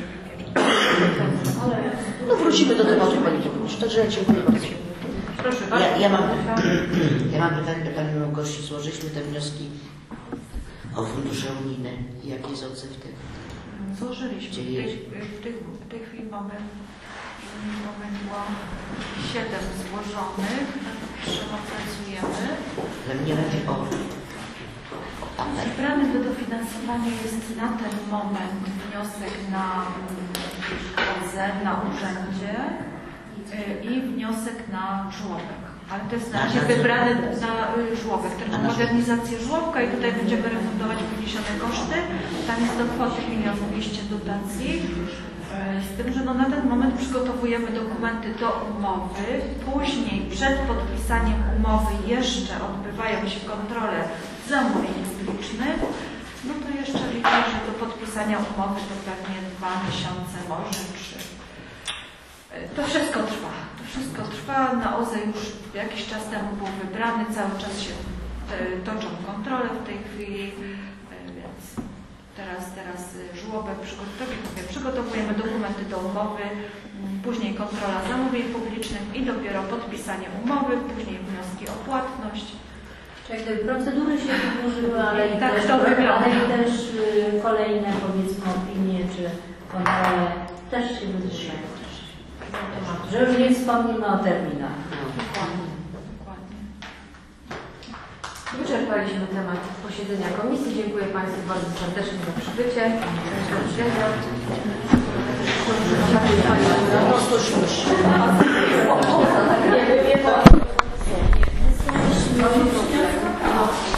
No wrócimy do tematu Pani Burmistrz, także ja dziękuję bardzo. Proszę bardzo. Ja mam pytanie do Pani Małgosi. Złożyliśmy te wnioski o fundusze unijne. Jaki jest odzew tego? Złożyliśmy. W tej chwili mamy było 7 złożonych, pracujemy. Ale mnie chodzi o... Wybrany do dofinansowania jest na ten moment wniosek na drodze, na urzędzie i wniosek na żłobek. Ale to jest na razie wybrany na żłobek, termomodernizację żłobka i tutaj będziemy refundować poniesione koszty. Tam jest do kwoty 1 200 000 dotacji. Z tym, że no na ten moment przygotowujemy dokumenty do umowy. Później przed podpisaniem umowy jeszcze odbywają się kontrole zamówień publicznych. No to jeszcze liczę, że do podpisania umowy to pewnie 2 miesiące, może 3. To wszystko trwa. To wszystko trwa. Na OZE już jakiś czas temu był wybrany, cały czas się toczą kontrole w tej chwili, więc teraz żłobek przygotowujemy dokumenty do umowy, później kontrola zamówień publicznych i dopiero podpisanie umowy, później wnioski o płatność. Czyli te procedury się wydłużyły, ale i tak też, to wygląda. ale i też kolejne powiedzmy opinie czy kontrole też się wydłużają. Że już nie wspomnimy o terminach. Dokładnie. Wyczerpaliśmy temat posiedzenia komisji. Dziękuję Państwu bardzo serdecznie za przybycie. Do widzenia.